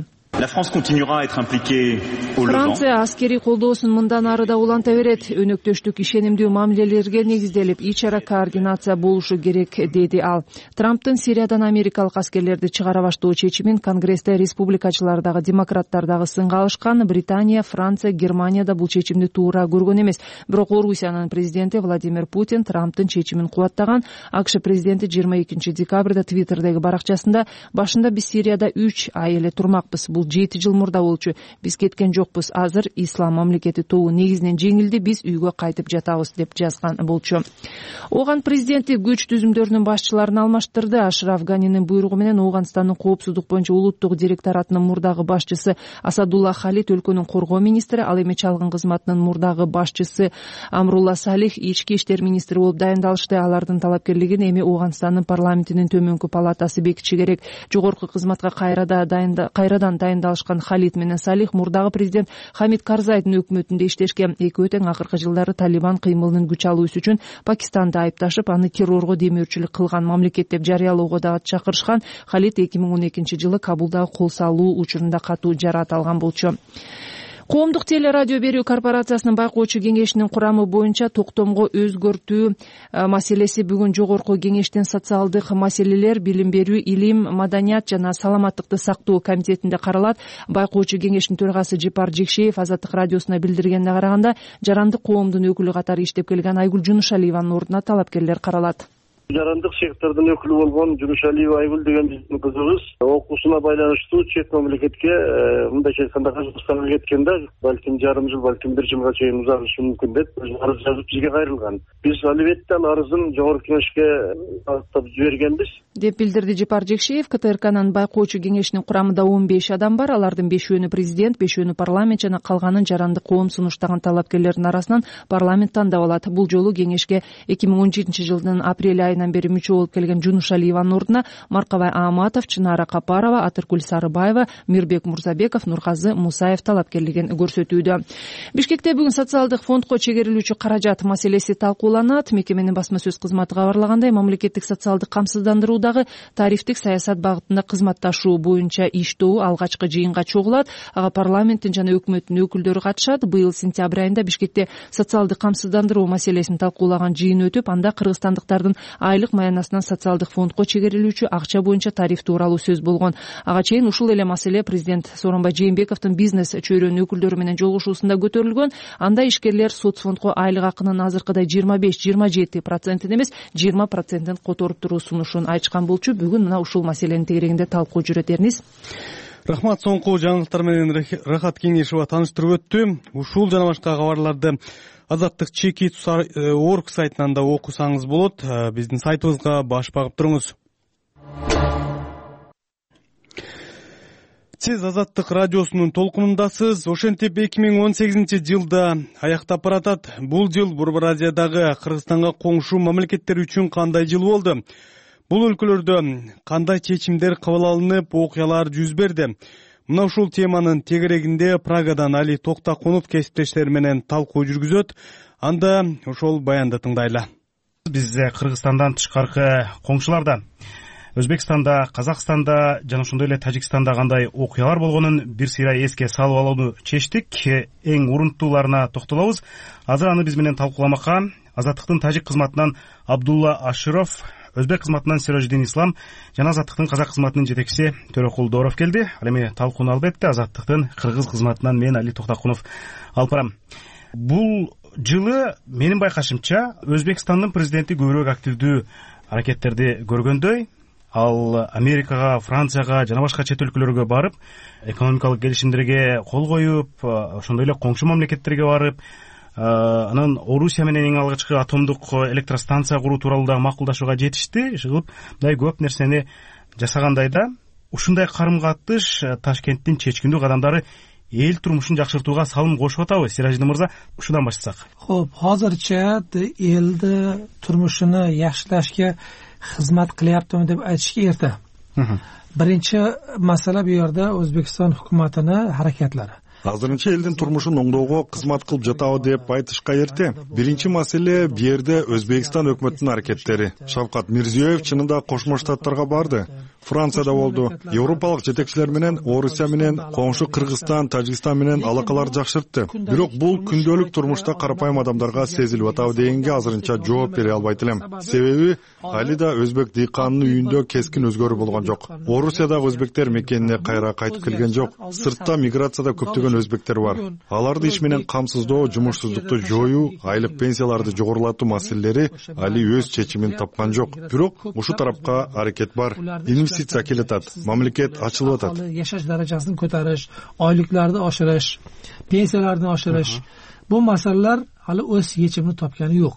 Франция аскери колдоосун мындан ары да уланта берет. Өнөктөштүк ишенимдүү мамилелерге негизделип, ич ара координация болушу керек, деди ал. Трамптын Сириядан америкалык аскерлерди чыгара баштоо чечимин Конгрессте республикачылар дагы демократтар дагы сынга алышкан. Британия, Франция, Германия да бул чечимди туура көргөн эмес. Бирок Орусиянын президенти Владимир Путин Трамптын чечимин кубаттаган. АКШ президенти 22 декабрда Твиттердеги баракчасында башында биз Сирияда 3 ай эле турмакпыз. Бул 7 жыл мурда болчу. Биз кеткен жокпуз. Азыр ислам мамлекети тобу негизинен жеңилди. Биз үйгө кайтып жатабыз, деп жазган болчу. Оган президенти күч түзүмдөрүнүн башчыларын алмаштырды. Ашраф Ганинин буйругу менен Ооганстандын коопсуздук боюнча улуттук директоратынын мурдагы башчысы Асадулла Халид өлкөнүн коргоо министри, ал эми чалгын кызматынын мурдагы башчысы Амрулла Салих ички иштер министри болуп дайындалышты. Алардын талапкерлигин эми Ооганстандын парламентинин төмөнкү палатасы бекитиши керек. Жогорку кызматка кайрадан дайындалышкан Халид менен Салих мурдагы президент Хамид Карзайдын өкмөтүндө иштешкен. Экөө тең акыркы жылдары Талибан кыймылынын күч алуусу үчүн Пакистанды айыпташып, аны террорго демөөрчүлүк кылган мамлекет деп жарыялоого да чакырышкан. Халид 2012 жылы Кабулдагы кол салуу учурунда катуу жараат алган болчу. Коомдук телерадио берүү корпорациясынын байкоочу кеңешинин курамы боюнча токтомго өзгөртүү маселеси бүгүн жогорку кеңештин социалдык маселелер, билим берүү, илим, маданият жана саламаттыкты сактоо комитетинде каралат. Байкоочу кеңештин төрагасы Жипар Жекшеев Азаттык радиосуна билдиргенине караганда, жарандык коомдун өкүлү катары иштеп келген Айгүл Жунушалиеванын ордуна талапкерлер каралат. жарандык сектордун өкүлү болгон Жумушалиева Айгүл деген биздин кызыбыз окуусуна байланыштуу чет мамлекетке мындайча айтканда Казакстанга кеткенде балким жарым жыл, балким бир жылга чейин узатышы мүмкүн деп арыз жазып бизге кайрылган. Биз албетте ал арызын жогорку кеңешке багыттап жибергенбиз деп билдирди Жипар Жекшеев. КТРКнын байкоочу кеңешинин курамында 15 адам бар. Алардын 5-өөнү президент, 5-өөнү парламент жана калганын жарандык коом сунуштаган талапкерлердин арасынан парламент тандап алат. Бул жолу кеңешке 2017-жылдын апрель айынан бери мүчө болуп келген Жунушалиеванын ордуна Маркабай Ааматов, Чынара Капарова, Атыркүл Сарыбаева, Мирбек Мурзабеков, Нурказы Мусаев талапкерлигин көрсөтүүдө. Бишкекте бүгүн социалдык фондко чегерилүүчү каражат маселеси талкууланат. Мекеменин басма сөз кызматы кабарлагандай, мамлекеттик социалдык камсыздандыруудагы тарифтик саясат багытында кызматташуу боюнча иштөө алгачкы жыйынга чогулат. Ага парламенттин жана өкмөттүн өкүлдөрү катышат. Быйыл сентябрь айында Бишкекте социалдык камсыздандыруу маселесин талкуулаган жыйын өтүп, анда кыргызстандыктардын айлык маянасынан социалдык фондко чегерилүүчү акча боюнча тариф тууралуу сөз болгон. Ага чейин ушул эле маселе президент Сооронбай Жээнбековдун бизнес чөйрөнүн өкүлдөрү менен жолугушуусунда көтөрүлгөн. Анда ишкерлер соцфондко айлык акынын азыркыдай 25-27% эмес 20% которуп туруу сунушун айтышкан болчу. Бүгүн мына ушул маселенин тегерегинде талкуу жүрөт. Эрниз. Рахмат. Соңку жаңылыктар менен Рахат Кеңешова тааныштырып өттү. Ушул жана башка кабарларды Азаттык чеки орг сайтынан да окусаңыз болот. Биздин сайтыбызга баш багып туруңуз. Сиз Азаттык радиосунун толкунундасыз. Ошентип 2018-жылда аяктап баратат. Бул жыл Борбор Азиядагы Кыргызстанга коңшу мамлекеттер үчүн кандай жыл болду? Бул өлкөлөрдө кандай чечимдер кабыл алынып, окуялар жүз берди? Мына ушул теманын тегерегинде Прагадан Али Токтакунов кесиптештери менен талкуу жүргүзөт. Анда ошол баянды тыңдайлы. Биз Кыргызстандан тышкаркы коңшуларда Өзбекстанда, Казакстанда жана ошондой эле Тажикстанда кандай окуялар болгонун бир сыйра эске салып алууну чечтик. Эң урунттууларына токтолобуз. Азыр аны биз менен талкууламакка Азаттыктын Тажик кызматынан Абдулла Аширов, Өзбек кызматынан Сиражидин Ислам жана Азаттыктын Казак кызматынын жетекчиси Төрөкул Дооров келди. Ал эми талкууну албетте Азаттыктын Кыргыз кызматынан мен Али Токтакунов алып барам. Бул жылы менин байкашымча Өзбекстандын президенти көбүрөөк активдүү аракеттерди көргөндөй. Ал Америкага, Францияга жана башка чет өлкөлөргө барып, экономикалык келишимдерге кол коюп, ошондой эле коңшу мамлекеттерге барып, анан Орусия менен эң алгачкы атомдук электростанция куруу тууралуу да макулдашууга жетишти. Ишигип мындай көп нерсени жасагандай да, ушундай карым-катыш Ташкенттин чечкиндүү кадамдары эл турмушун жакшыртууга салым кошуп атабы? Сиражидин мырза, ушудан баштасак. Хо'p, hozircha elni turmushini yaxshilashga xizmat qilyaptimi deb aytishga erta. Birinchi masala bu yerda O'zbekiston hukumatini harakatlari. Азырынча элдин турмушун оңдоого кызмат кылып жатабы деп айтышка эрте. Биринчи маселе бу жерде Өзбекстан өкмөтүнүн аракеттери. Шавкат Мирзиёев чынында Кошмо Штаттарга барды. Францияда болду. Европалык жетекчилер менен, Орусия менен, коңшу Кыргызстан, Тажикстан менен алакалар жакшыртты. Бирок бул күндөлүк турмушта карапайым адамдарга сезилип атабы дегенге азырынча жооп бере албайт элем. Себеби али да өзбек дыйканынын үйүндө кескин өзгөрүү болгон жок. Орусиядагы өзбектер мекенине кайра кайтып келген жок. Сыртта миграцияда көптөгөн өзбектер бар. Аларды иш менен камсыздоо, жумушсуздукту жоюу, айлык пенсияларды жогорулатуу маселелери али өз чечимин тапкан жок. Бирок ушу тарапка аракет бар. Инвестиция келет атат, мамлекет ачылып атат. Yashash darajasini ko'tarish, oyliklarni oshirish, pensiyalarni oshirish. Bu masalalar hali o'z yechimini topgani yo'q.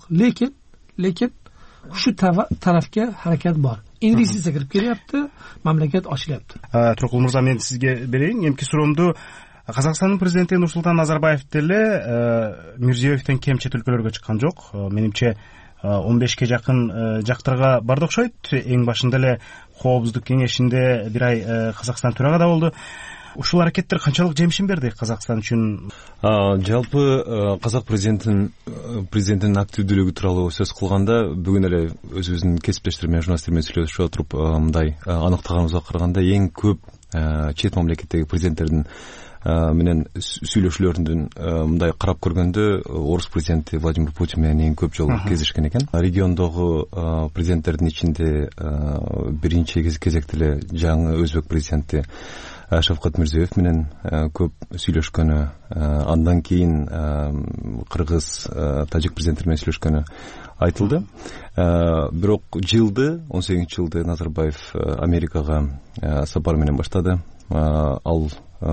Lekin shu tarafga harakat bor. Investitsiya kirib kelyapti, mamlakat ochilyapti. Turqul Мырза, мен сизге берейин. Эмки суроомду Казакстандын президенти Нурсултан Назарбаев деле Мирзиёевден кем чет өлкөлөргө чыккан жок. Менимче 15ке жакын жактарга барды окшойт. Эң башында эле Коопсуздук кеңешинде бир ай Казакстан төрагада болду. Ушул аракеттер канчалык жемишин берди Казакстан үчүн? Жалпы казак президентинин активдүүлүгү тууралуу сөз кылганда, бүгүн эле өзүбүздүн кесиптештер менен журналисттер менен сүйлөшүп отуруп мындай аныктаганыбызга караганда эң көп чет мамлекеттеги президенттердин менен сүйлөшүүлөрүндөн мындай карап көргөндө орус президенти Владимир Путин менен эң көп жолу кездешкен экен. Региондогу президенттердин ичинде биринчи кезекте эле жаңы өзбек президенти Шавкат Мирзиёев менен көп сүйлөшкөнү, андан кийин кыргыз, тажик президенттери менен сүйлөшкөнү айтылды. Бирок 18-жылды Назарбаев Америкага сапар менен баштады. Ал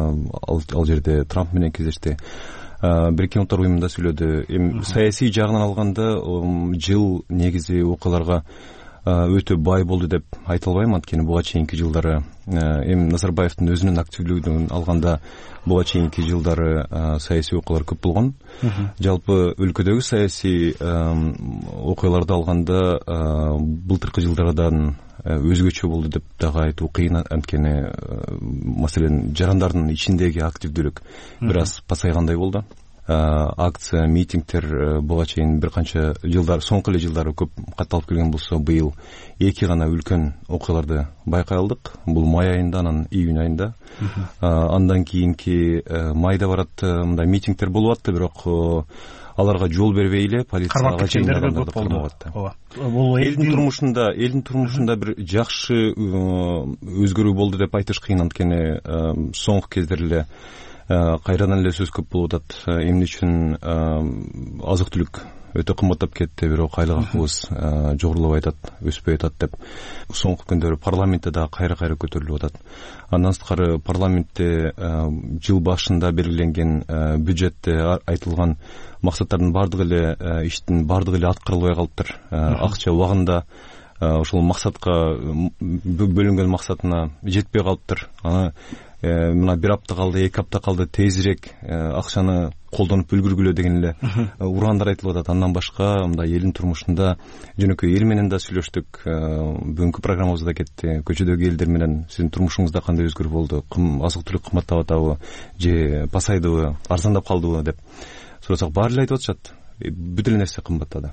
жерде Трамп менен кездешти. Бириккен Улуттар уюмунда сүйлөдү. Саясий жагынан алганда жыл негизи окуяларга өтө бай болду деп айта албайм, анткени буга чейинки жылдары Назарбаевдин өзүнүн активдүүлүгүн алганда буга чейинки жылдары саясий окуялар көп болгон. Жалпы өлкөдөгү саясий окуяларды алганда былтыркы жылдардан өзгөчө болду деп дагы айтуу кыйын, анткени маселен жарандардын ичиндеги активдүүлүк бир аз пасайгандай болду. Акция, митингдер буга чейин бир канча жылдар, соңку эле жылдары көп катталып келген болсо, быйыл 2 гана үлкөн окуяларды байкай алдык. Бул май айында, анан июнь айында. Андан кийинки майда барат мындай митингдер болуп атты, бирок аларга жол бербей эле полицияга чейиндерге кармап атты. Бул элдин турмушунда бир жакшы өзгөрүү болду деп айтыш кыйын, анткени соңку кездер эле кайрадан эле сөз көп болуп атат. Эмне үчүн азык түлүк өтө кымбаттап кетти, бирок айлык акыбыз жогорулабай атат, өспөй атат деп соңку күндөрү парламентте да кайра көтөрүлүп атат. Андан сырткары парламентте жыл башында белгиленген бюджетте айтылган максаттардын бардыгы эле, иштин бардыгы эле аткарылбай калыптыр. Акча убагында ошол максатка бөлүнгөн максатына жетпей калыптыр. Аны мына бир апта калды, 2 апта калды, тезирээк акчаны колдонуп үлгүргүлө деген эле ураандар айтылып атат. Андан башка мындай элдин турмушунда жөнөкөй эл менен да сүйлөштүк. Бүгүнкү программабызда кетти. Көчөдөгү элдер менен сиздин турмушуңузда кандай өзгөрүү болду? Азык түлүк кымбаттап атабы же пасайдыбы, арзандап калдыбы деп сурасак, баары эле айтып атышат. Бүт эле нерсе кымбаттады.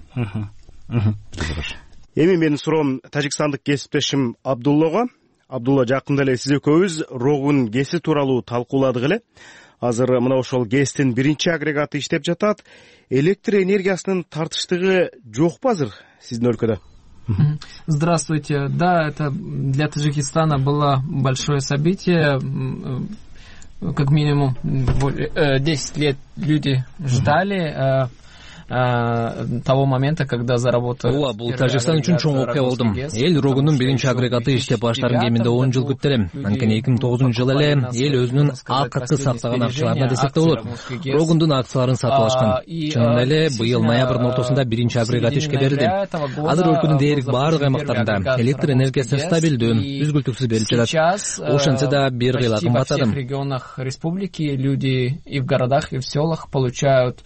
Эми менин суроом тажикстандык кесиптешим Абдуллого. Абдулла, жакында эле сиз экөөбүз Рогун ГЭСи тууралуу талкууладык эле. Азыр мына ошол ГЭСтин биринчи агрегаты иштеп жатат. Электр энергиясынын тартыштыгы жокпу азыр сиздин өлкөдө? Здравствуйте. Да, это для Таджикистана было большое событие. Как минимум 10 лет люди ждали того момента, когда заработал. Ооба, бул Тажикстан үчүн чоң окуя болду. Эл Рогунун биринчи агрегаты иштеп баштарын кеминде 10 жыл күттү эле. Анткени 2009-жылы эле эл өзүнүн акыркы сактаган акчаларына десек да болот, Рогундун акцияларын сатып алышкан. Чынында эле быйыл ноябрдын ортосунда биринчи агрегат ишке берилди. Азыр өлкөнүн дээрлик баардык аймактарында электр энергиясы стабилдүү, үзгүлтүксүз берилип жатат. Ошентсе да бир кыйла кымбаттады. Во всех регионах республики люди и в городах, и в селах получают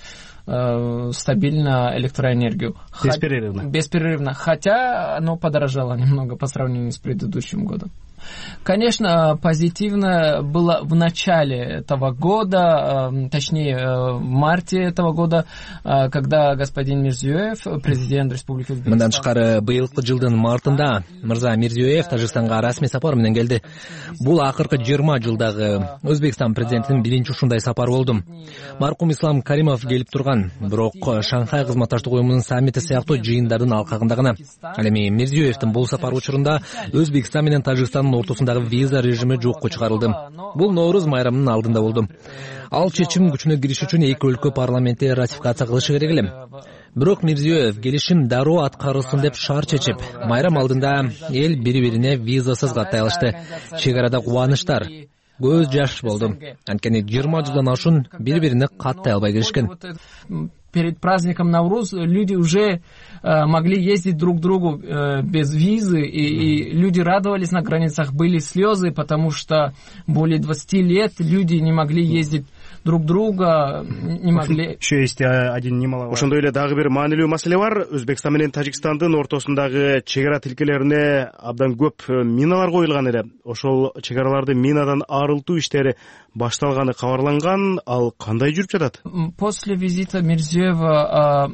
стабильно электроэнергию. Беспрерывно. Хотя оно подорожало немного по сравнению с предыдущим годом. Конечно, позитивно было в начале этого года, точнее в марте этого года, когда господин Мирзиёев, президент Республики Узбекистан. Мындан тышкары быйылкы жылдын мартында мырза Мирзиёев Тажикстанга расмий сапар менен келди. Бул акыркы 20 жылдагы Өзбекстан президентинин биринчи ушундай сапары болду. Маркум Ислам Каримов келип турган, бирок Шанхай кызматташтык уюмунун саммити сыяктуу жыйындардын алкагында гана. Ал эми Мирзиёевдин бул сапары учурунда Өзбекстан менен Тажикстандын ортосундагы виза режими жокко чыгарылды. Бул Ноорuz майрамынын алдында болду. Ал чечим күчүнө кириш үчүн эки өлкө парламенти ратификация кылышы керек эле. Бирок Мирзиёев келишим дароо аткарылсын деп шарт чечип, майрам алдында эл бири-бирине визасыз каттай алышты. Чек арада кубанычтар, көз жаш болду. Анткени 20 жылдан ашуун бири-бирине каттай албай келишкен. Перед праздником Навруз люди уже могли ездить друг к другу без визы, и люди радовались на границах, были слезы, потому что более 20 лет люди не могли ездить друг друга, не могли. Еще есть один немаловажный. Ошондой эле дагы бир маанилүү маселе бар. Өзбекстан менен Тажикстандын ортосундагы чек ара тилкелерине абдан көп миналар коюлган эле. Ошол чек араларды минадан арылтуу иштери башталганы кабарланган. Ал кандай жүрүп жатат? После визита Мирзиёева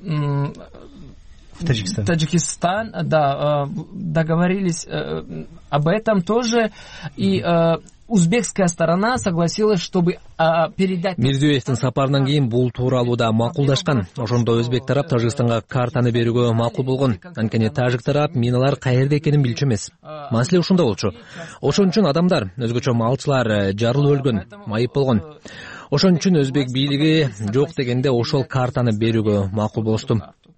в Таджикистан, да, договорились об этом тоже. И узбекская сторона согласилась, чтобы передать... Мирзиёевдин сапарынан кийин бул тууралуу да макулдашкан. Ошондо өзбек тарап Тажикстанга картаны берүүгө макул болгон. Анткени тажик тарап миналар каерде экенин билчү эмес. Маселе ушунда болчу. Ошон үчүн адамдар, өзгөчө малчылар жарылып өлгөн, майып болгон. Ошон үчүн өзбек бийлиги жок дегенде ошол картаны берүүгө макул болушту.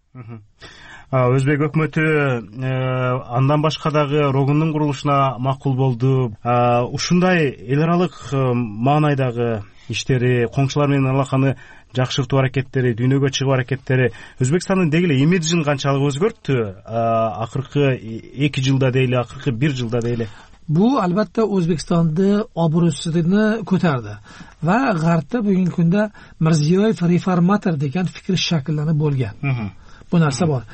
Өзбек өкмөтү андан башка дагы рогундун курулушуна макул болду. Ушундай эл аралык маанайдагы иштери, коңшулар менен алаканы жакшыртуу аракеттери, дүйнөгө чыгуу аракеттери Өзбекстандын деги эле имиджин канчалык өзгөрттү? Акыркы 2 жылда дейли, акыркы 1 жылда дейли. Bu albatta O'zbekistonda obro'sini ko'tardi va G'arbda bugungi kunda Mirziyoyev reformator degan fikr shakllanib bo'lgan. Bu narsa bor.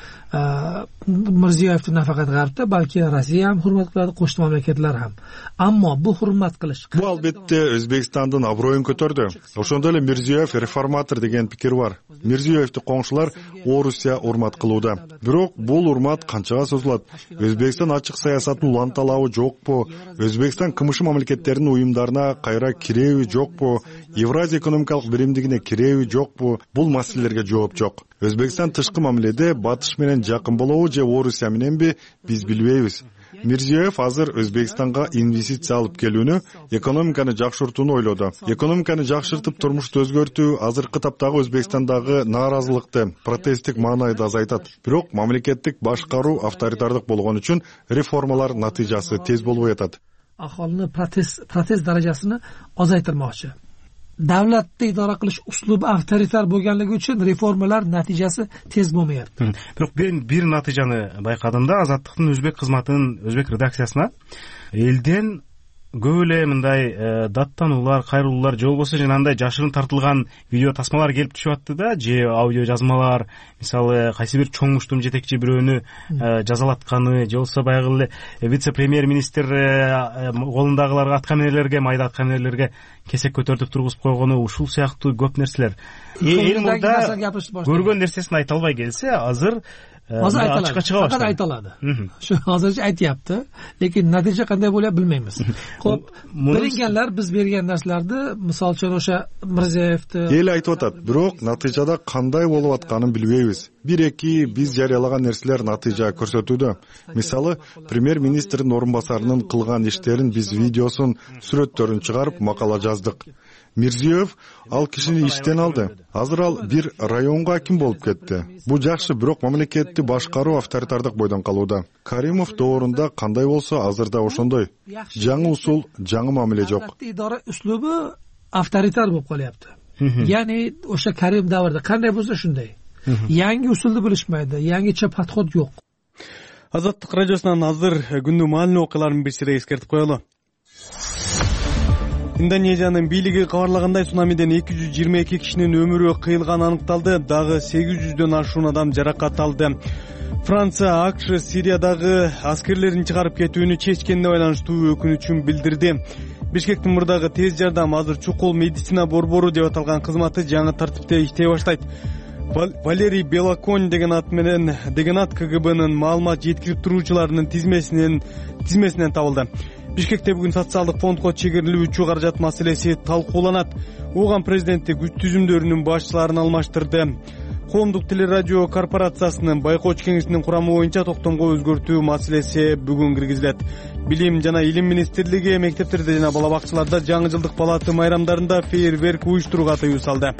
Mirziyoyevni nafaqat G'arbda, balki Rossiya ham hurmat qiladi, qo'shni mamlakatlar ham. Ammo bu hurmat qilish bu albatta O'zbekistondan obro'yini ko'tardi. Ошондой эле Мирзиёев реформатор деген пикир бар. Мирзиёевди коңшулар Орусия урмат кылууда. Бирок бул урмат канчага созулат? Өзбекстан ачык саясатын уланталабы жокпу? Өзбекстан КМШ мамлекеттеринин уюмдарына кайра киреби жокпу? Евразия экономикалык биримдигине киреби жокпу? Бул маселелерге жооп жок. Өзбекстан тышкы мамиледе батыш менен жакын болобу же Орусия мененби биз билбейбиз. Мирзиёев азыр Өзбекстанга инвестиция алып келүүнү, экономиканы жакшыртууну ойлоду. Экономиканы жакшыртып турмушту өзгөртүү азыркы таптагы Өзбекстандагы нааразылыкты, протесттик маанайды азайтат. Бирок мамлекеттик башкаруу авторитардык болгон үчүн реформалар натыйжасы тез болбой атат. Аholini protest darajasini ozaytirmoqchi. Davlatni idora qilish uslubi avtoritar bo'lganligi uchun reformalar natijasi tez bo'lmayapti. Бирок бир натыйжаны байкадым да, Азаттыктын өзбек кызматынын өзбек редакциясына элден көп эле мындай даттануулар, кайрылуулар же болбосо жанагындай жашырын тартылган видео тасмалар келип түшүп атты да, же аудио жазмалар, мисалы кайсы бир чоң муштум жетекчи бирөөнү жазалатканы, же болбосо баягы эле вице-премьер-министр колундагыларга аткаминерлерге, майда аткаминерлерге кесек көтөртүп тургузуп койгону, ушул сыяктуу көп нерселер. Эл мурда көргөн нерсесин айта албай келсе, азыр ачыкка чыга баштады. Ayta oladi. Shu hozircha aytyapti, lekin natija qanday bo'ladi bilmaymiz. Xo'p, bilinganlar biz bergan narsalarni, misol uchun o'sha Mirziyoyevni эл айтып атат, бирок натыйжада кандай болуп атканын билбейбиз. Бир-эки биз жарыялаган нерселер натыйжа көрсөтүүдө. Мисалы, премьер-министрдин орун басарынын кылган иштерин биз видеосун, сүрөттөрүн чыгарып макала жаздык. Мирзиёев ал кишини иштен алды. Азыр ал бир районго аким болуп кетти. Бул жакшы, бирок мамлекетти башкаруу авторитардык бойдон калууда. Каримов доорунда кандай болсо, азырда ошондой. Жаңы усул, жаңы мамиле жок. Идора услуби авторитар болуп калыпты. Ya'ni o'sha Karim davrida qanday bo'lsa shunday. Yangi usulni bilishmaydi, yangicha подход yo'q. Азаттык радиосунан азыр күндүн маанилүү окуяларын бир сыйра эскертип коелу. Индонезиянын бийлиги кабарлагандай, цунамиден 222 кишинин өмүрү кыйылганы аныкталды, дагы 800дөн ашуун адам жаракат алды. Франция АКШ Сириядагы аскерлерин чыгарып кетүүнү чечкенине байланыштуу өкүнүчүн билдирди. Бишкектин мурдагы тез жардам азыр чукул медицина борбору деп аталган кызматы жаңы тартипте иштей баштайт. Валерий Белоконь деген ат КГБнын маалымат жеткирип туруучуларынын тизмесинен табылды. Бишкекте бүгүн социалдык фондго чегерилүүчү каражат маселеси талкууланат. Ооган президенттик күч түзүмдөрүнүн башчыларын алмаштырды. Коомдук телерадио корпорациясынын байкоочу кеңешинин курамы боюнча токтомго өзгөртүү маселеси бүгүн киргизилет. Билим жана илим министрлиги мектептерде жана бала бакчаларда жаңы жылдык палаты майрамдарында фейерверк уюштурууга тыюу салды.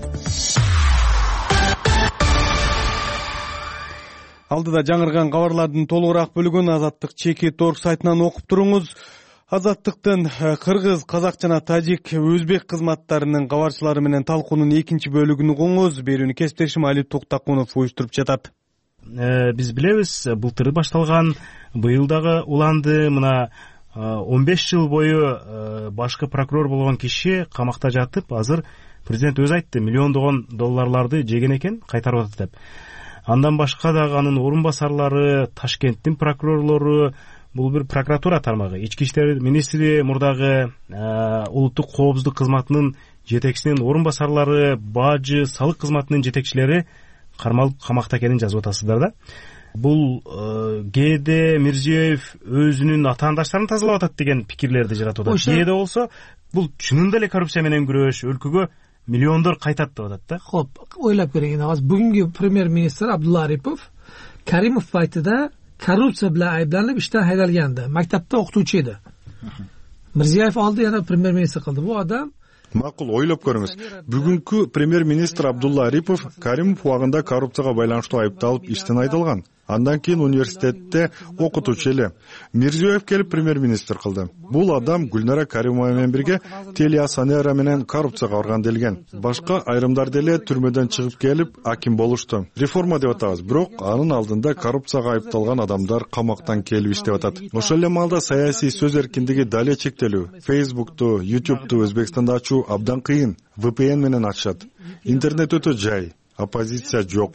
Алдыда жаңырган кабарлардын толугураак бөлүгүн Азаттык Чеки.орг сайтынан окуп туруңуз. Азаттыктын кыргыз, казак жана тажик, өзбек кызматтарынын кабарчылары менен талкуунун экинчи бөлүгүн угуңуз. Берүүнү кесиптешим Али Токтакунов уюштуруп жатат. Биз билебиз, былтыр башталган, быйыл дагы уланды. Мына 15 жыл бою башкы прокурор болгон киши камакта жатып, азыр президент өзү айтты, миллиондогон долларларды жеген экен, кайтарып атат деп. Андан башка дагы анын орун басарлары, Ташкенттин прокурорлору, бул бир прокуратура тармагы, ички иштер министри, мурдагы улуттук коопсуздук кызматынын жетекчисинин орун басарлары, бажы, салык кызматынын жетекчилери кармалып камакта экенин жазып атасыздар да. бул кээде Мирзиёев өзүнүн атаандаштарын тазалап атат деген пикирлерди жаратып атат. Кээде болсо бул чынында эле коррупция менен күрөш, өлкөгө миллиондор кайтат деп атат да. Хоп, ойлап көрөйүн. Азыр бүгүнкү премьер-министр Абдулла Арипов Каримов пайтida korrupsiya bilan ayblanib ishdan haydalgandi. Maktabda o'qituvchi edi. Mirziyoyev oldi, yana premyer-ministr qildi. Bu odam макул, ойлоп көрүңүз. Бүгүнкү премьер-министр Абдулла Арипов Каримов убагында коррупцияга байланыштуу айыпталып иштен айдалган. Андан кийин университетте окутуучу эле. Мирзиёев келип премьер-министр кылды. Бул адам Гүлнара Каримова менен бирге Телеасанера менен коррупцияга барган делген. Башка айрымдар деле түрмөдөн чыгып келип аким болушту. Реформа деп атабыз, бирок анын алдында коррупцияга айыпталган адамдар камактан келип иштеп атат. Ошол эле маалда саясий сөз эркиндиги дале чектелүү. Facebook'ту, YouTube'ту Өзбекстанда ачуу абдан кыйын. VPN менен ачышат. Интернет өтө жай, оппозиция жок.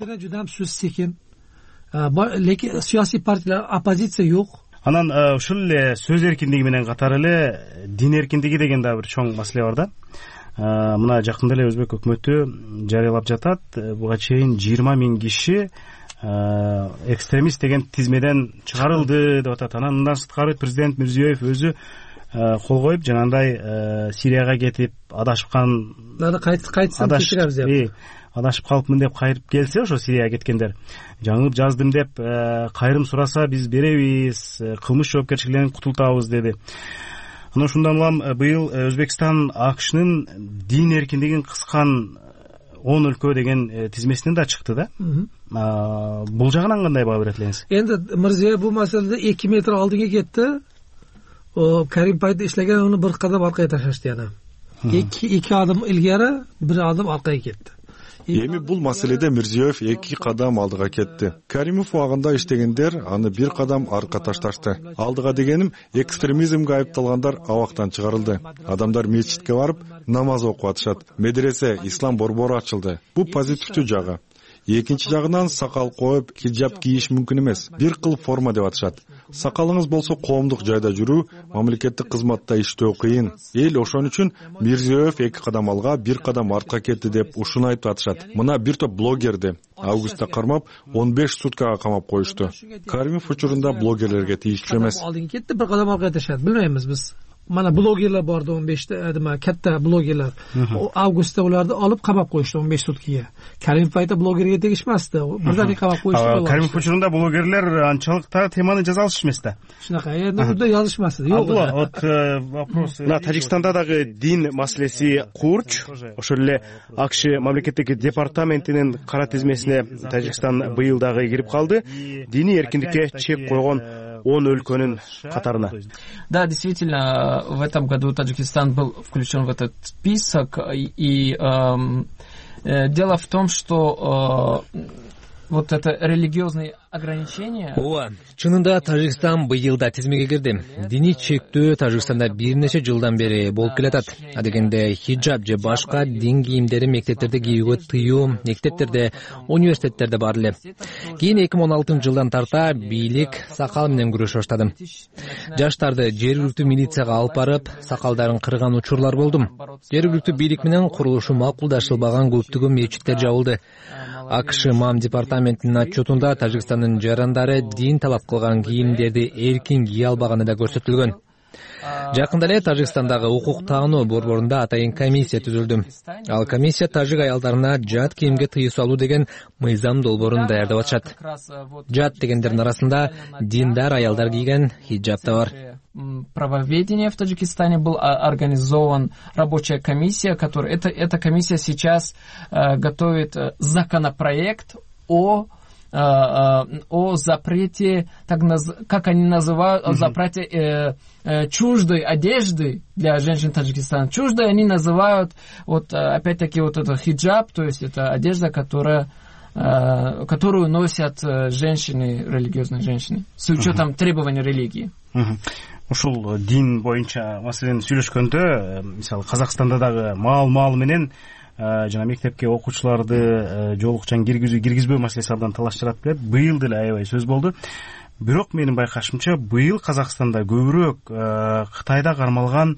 Lekin siyosiy partiyalar oppozitsiya yo'q. Анан ушул эле сөз эркиндиги менен катары эле дин эркиндиги деген да бир чоң маселе бар да. Мына жакында эле Өзбек өкмөтү жарыялап жатат. Буга чейин 20 000 киши экстремист деген тизмеден чыгарылды деп атат. Анан мындан сырткары президент Мирзиёев өзү кол коюп, жанагындай Сирияга кетип адашкан, адашып калыпмын деп кайрып келсе, ошо Сирияга кеткендер жаңылып жаздым деп кайрым сураса биз беребиз, кылмыш жоопкерчилигинен кутултабыз деди. Анан ушундан улам быйыл Өзбекстан АКШнын дин эркиндигин кыскан 10 өлкө деген тизмесинен да чыкты да. Бул жагынан кандай баа берет элеңиз? Энди Мирзиёев бул маселеде 2 метр алдыга кетти. Карим пайда иштеген, уну bir кадам аркага ташташты яна. 2 адым илгери, 1 адым аркага кетти. Эми бул маселеде Мирзиёев 2 кадам алдыга кетти. Каримов убагында иштегендер аны 1 кадам арка ташташты. Алдыга дегеним, экстремизмге айыпталгандар абактан чыгарылды. Адамдар мечитке барып намаз окуп атышат. Медресе, ислам борбору ачылды. Бул позитивдүү жагы. Экинчи жагынан сакал коюп, хиджаб кийиш мүмкүн эмес. Бир кыл форма деп атышат. Сакалыңыз болсо коомдук жайда жүрүү, мамлекеттик кызматта иштөө кыйын. Эл ошон үчүн Мирзиёев 2 кадам алга, 1 кадам артка кетти деп ушуну айтып атышат. Мына бир топ блогерди августта кармап 15 суткага камап коюшту. Каримов учурунда блогерлерге тийиштүү эмес. Алдын кетти, 1 кадам аркага ташат. Билбейбиз биз. Mana blogerlar bordi 15 nima katta blogerlar. Avgustda ularni olib qamab qo'yishdi 15 sutkaga. Karimov paytida blogerga tegishmasdi. Birdan qamab qo'yishdi. Karimov uchunda blogerlar anchalik temani jazolashib emasdi. Shunaqa, endi unda yozishmasdi. Yo'q. Вот вопрос. На Тажикстанда дагы дин маселеси курч. Ошол эле АКШ мамлекеттик департаментинин кара тизмесине Тажикстан быйыл дагы кирип калды. Диний эркиндикке чек койгон 10 өлкөнүн катарына. Да, действительно, в этом году Таджикистан был включен в этот список. И дело в том, что вот это религиозные ограничения. Ооба, чынында Тажикстан быйылда тизмеге кирди. Диний чектөө Тажикстанда бир нече жылдан бери болуп келатат. Адегенде хиджаб же башка дин кийимдери мектептерде кийүүгө тыюу, мектептерде, университеттерде бар эле. Кийин 2016-жылдан тарта бийлик сакал менен күрөшө баштады. Жаштарды жергиликтүү милицияга алып барып, сакалдарын кырган учурлар болду. Жергиликтүү бийлик менен курулушу макулдашылбаган көптөгөн мечиттер жабылды. АКШ МАМ департаментинин отчетунда Тажикстандын жарандары дин талап кылган кийимдерди эркин кие албаганы да көрсөтүлгөн. Жакында эле Тажикстандагы укук таануу борборунда атайын комиссия түзүлдү. Ал комиссия тажик аялдарына жат кийимге тыюу салуу деген мыйзам долбоорун даярдап атышат. Жат дегендердин арасында диндар аялдар кийген хиджаб да бар. Правоведения в Таджикистане был организован рабочая комиссия, которая эта комиссия сейчас готовит законопроект о запрете, как они называют, о запрете чуждой одежды для женщин Таджикистана. Чуждой они называют, вот опять-таки вот это хиджаб, то есть это одежда, которую носят женщины, религиозные женщины, с учетом требований религии. Ушул дин боюнча маселени сүйлөшкөндө, мисалы Казакстанда дагы маал менен жана мектепке окуучуларды жолукчан киргизбөө маселеси абдан талаш жаратып келет. Быйыл деле аябай сөз болду. Бирок менин байкашымча быйыл Казакстанда көбүрөөк Кытайда кармалган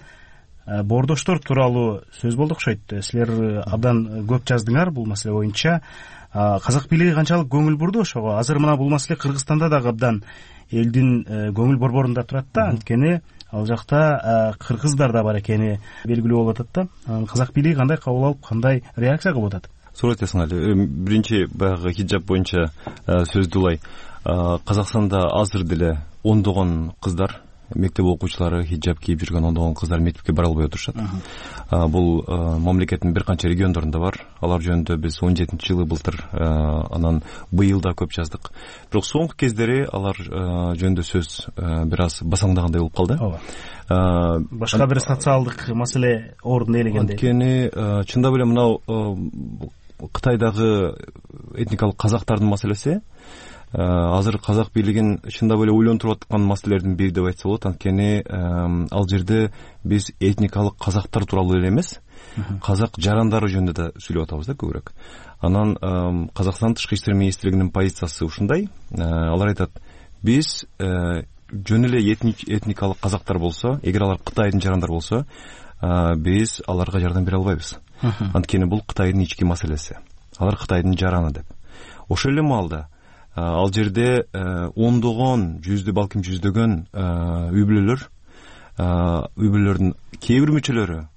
боордоштор тууралуу сөз болду окшойт. Силер абдан көп жаздыңар бул маселе боюнча. казак бийлиги канчалык көңүл бурду ошого? Азыр мына бул маселе Кыргызстанда дагы абдан элдин көңүл борборунда турат да, анткени ал жакта кыргыздар да бар экени белгилүү болуп атат да. Казак бийлиги кандай кабыл алып, кандай реакция кылып атат? Суура айтасың Али. Биринчи баягы хиджаб боюнча сөздү улай. Казакстанда азыр деле ондогон кыздар, мектеп окуучулары хиджаб кийип жүргөн ондогон кыздар мектепке бара албай отурушат. Бул мамлекеттин бир канча региондорунда бар. Алар жөнүндө биз 17-жылы былтыр, анан быйыл да көп жаздык. Бирок соңку кездери алар жөнүндө сөз бир аз басаңдагандай болуп калды. Башка бир социалдык маселе ордун ээлегенде. Анткени чындап эле мынау Кытайдагы этникалык казактардын маселеси азыр казак бийлигин чындап эле ойлонтуруп аткан маселелердин бири деп айтса болот. Анткени ал жерде биз этникалык казактар тууралуу эле эмес, казак жарандары жөнүндө да сүйлөп атабыз да көбүрөөк. Анан Казакстан тышкы иштер министрлигинин позициясы ушундай. Алар айтат, биз жөн эле этникалык казактар болсо, эгер алар Кытайдын жарандары болсо, биз аларга жардам бере албайбыз. Анткени бул Кытайдын ички маселеси. Алар Кытайдын жараны деп. Ошол эле маалда ал жерде ондогон, балким жүздөгөн үй-бүлөлөрдүн кээ бир мүчөлөрү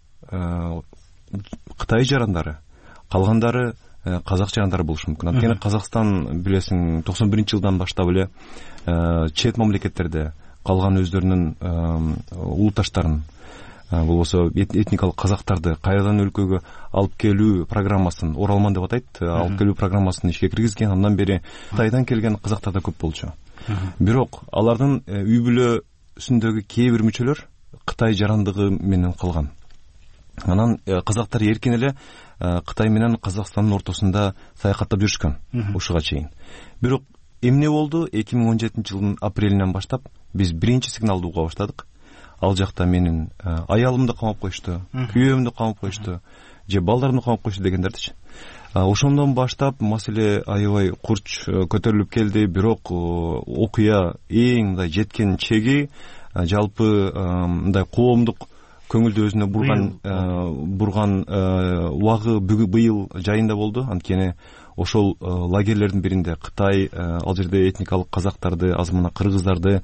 Кытай жарандары, калгандары казак жарандары болушу мүмкүн. Анткени Казакстан билесиң 91-жылдан баштап эле чет мамлекеттерде калган өздөрүнүн улутташтарын, болбосо этникалык казактарды кайрадан өлкөгө алып келүү программасын, Оралман деп атайт, алып келүү программасын ишке киргизген. Андан бери Кытайдан келген казактар да көп болчу. Бирок алардын үй-бүлөсүндөгү кээ бир мүчөлөр Кытай жарандыгы менен калган. Анан казактар эркин эле Кытай менен Казакстандын ортосунда саякаттап жүрүшкөн ушуга чейин. Бирок эмне болду? 2017-жылдын апрелинен баштап биз биринчи сигналды уга баштадык. Ал жакта менин аялымды камап коюшту, күйөөмдү камап коюшту, же балдарымды камап коюшту дегендердичи. Ошондон баштап маселе аябай курч көтөрүлүп келди. Бирок окуя эң мындай жеткен чеги жалпы мындай коомдук көңүлдү өзүнө бурган убагы быйыл жайында болду. Анткени ошол лагерлердин биринде Кытай ал жерде этникалык казактарды, азмана кыргыздарды,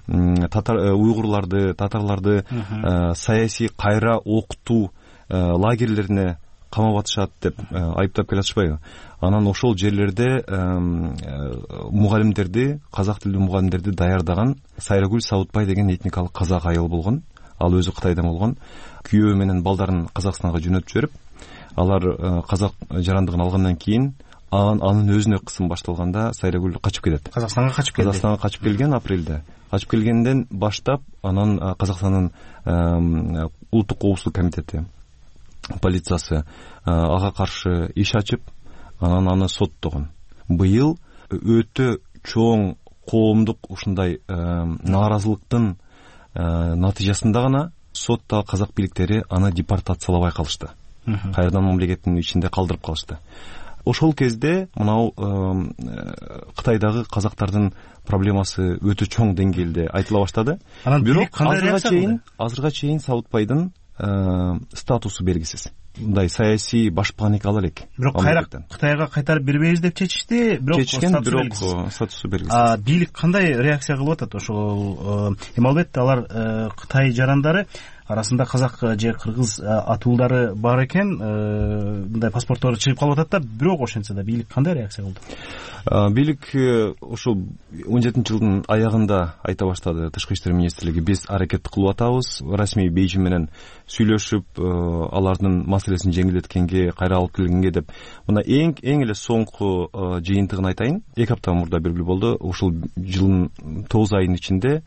уйгурларды, татарларды саясий кайра окутуу лагерлерине камап атышат деп айыптап келатышпайбы? Анан ошол жерлерде мугалимдерди, казак тилдүү мугалимдерди даярдаган Сайрагүл Сабытбай деген этникалык казак айыл болгон. Ал өзү Кытайдан болгон. Күйөө менен балдарын Казакстанга жөнөтүп жиберип, алар казак жарандыгын алгандан кийин анын өзүнө кысым башталганда Сайрагүл качып кетет. Казакстанга качып келген апрелде. Качып келгенден баштап анан Казакстандын улуттук коопсуздук комитети, полициясы ага каршы иш ачып, анан аны соттогон. Быйыл өтө чоң коомдук ушундай нааразылыктын натыйжасында гана сотто казак бийликтери аны депортациялабай калышты. Кайрадан мамлекеттин ичинде калдырып калышты. Ошол кезде мынау Кытайдагы казактардын проблемасы өтө чоң деңгээлде айтыла баштады. Бирок азырга чейин Сабытбайдын статусу белгисиз. Мындай саясий башпан эки ала элек. Бирок Кытайга кайтарып бербейбиз деп чечишти, бирок статусу белгисиз. Бийлик кандай реакция кылып атат ошол? Албетте алар Кытай жарандары арасында казак же кыргыз атуулдары бар экен, мындай паспорттору чыгып калып атат да, бирок ошентсе да бийлик кандай реакция кылды? Бийлик ошол 17-жылдын аягында айта баштады. Тышкы иштер министрлиги биз аракет кылып атабыз, расмий Бейжиң менен сүйлөшүп, алардын маселесин жеңилдеткенге, кайра алып келгенге деп. Мына эң эле соңку жыйынтыгын айтайын. 2 апта мурда белгилүү болду. Ушул жылдын 9 айынын ичинде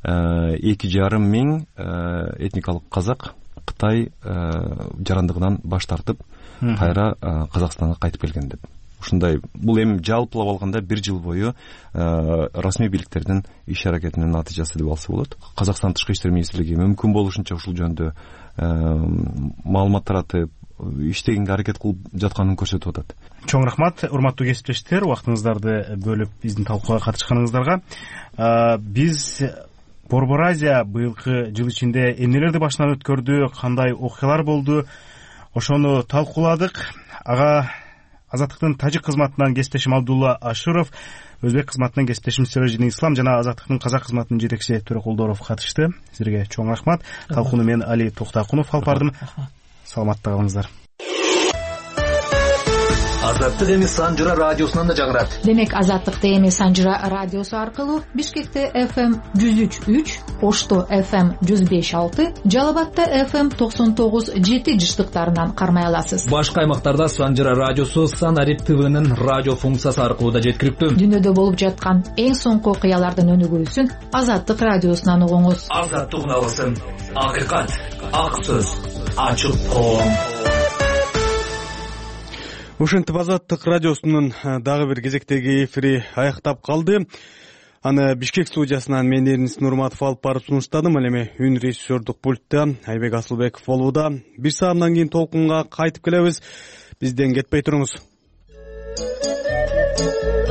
2,5 миң этникалык казак Кытай жарандыгынан баш тартып, кайра Казакстанга кайтып келген деп. Ушундай, бул эми жалпылап алганда 1 жыл бою расмий бийликтердин иш аракетинин натыйжасы деп алса болот. Казакстан тышкы иштер министрлиги мүмкүн болушунча ушул жөнүндө маалымат таратып, иштегенге аракет кылып жатканын көрсөтүп атат. Чоң рахмат, урматтуу кесиптештер, убактыңыздарды бөлүп биздин талкууга катышканыңыздарга. Биз Борбор Азия быйылкы жыл ичинде эмнелерди башынан өткөрдү, кандай окуялар болду, ошону талкууладык. Ага Азаттыктын тажик кызматынан кесиптешим Абдулла Ашуров, өзбек кызматынан кесиптешим Сиражин Ислам жана Азаттыктын казак кызматынын жетекчиси Төрөкулдоров катышты. Силерге чоң рахмат. Талкууну мен Али Токтакунов алып бардым. Саламатта калыңыздар. Азаттык эми Санжыра радиосунан да жагырат. Демек Азаттыкты эми Санжыра радиосу аркылуу Бишкекте FM 103.3, Ошто FM 105.6, Жалал Абадта FM 99.7 жыштыктарынан кармай аласыз. Башка аймактарда Санжыра радиосу Санарип ТВнын радио функциясы аркылуу да жеткиликтүү. Дүйнөдө болуп жаткан эң соңку окуялардын өнүгүүсүн Азаттык радиосунан угуңуз. Азаттык уналысын. Акыйкат, ак сөз, ачык коом. Ушинтип Азаттык радиосунун дагы бир кезектеги эфири аяктап калды. Аны Бишкек студиясынан мен Эрнис Нурматов алып барып сунуштадым. Ал эми үн режиссердук пультта Айбек Асылбеков болууда. Бир саамдан кийин толкунга кайтып келебиз. Бизден кетпей туруңуз.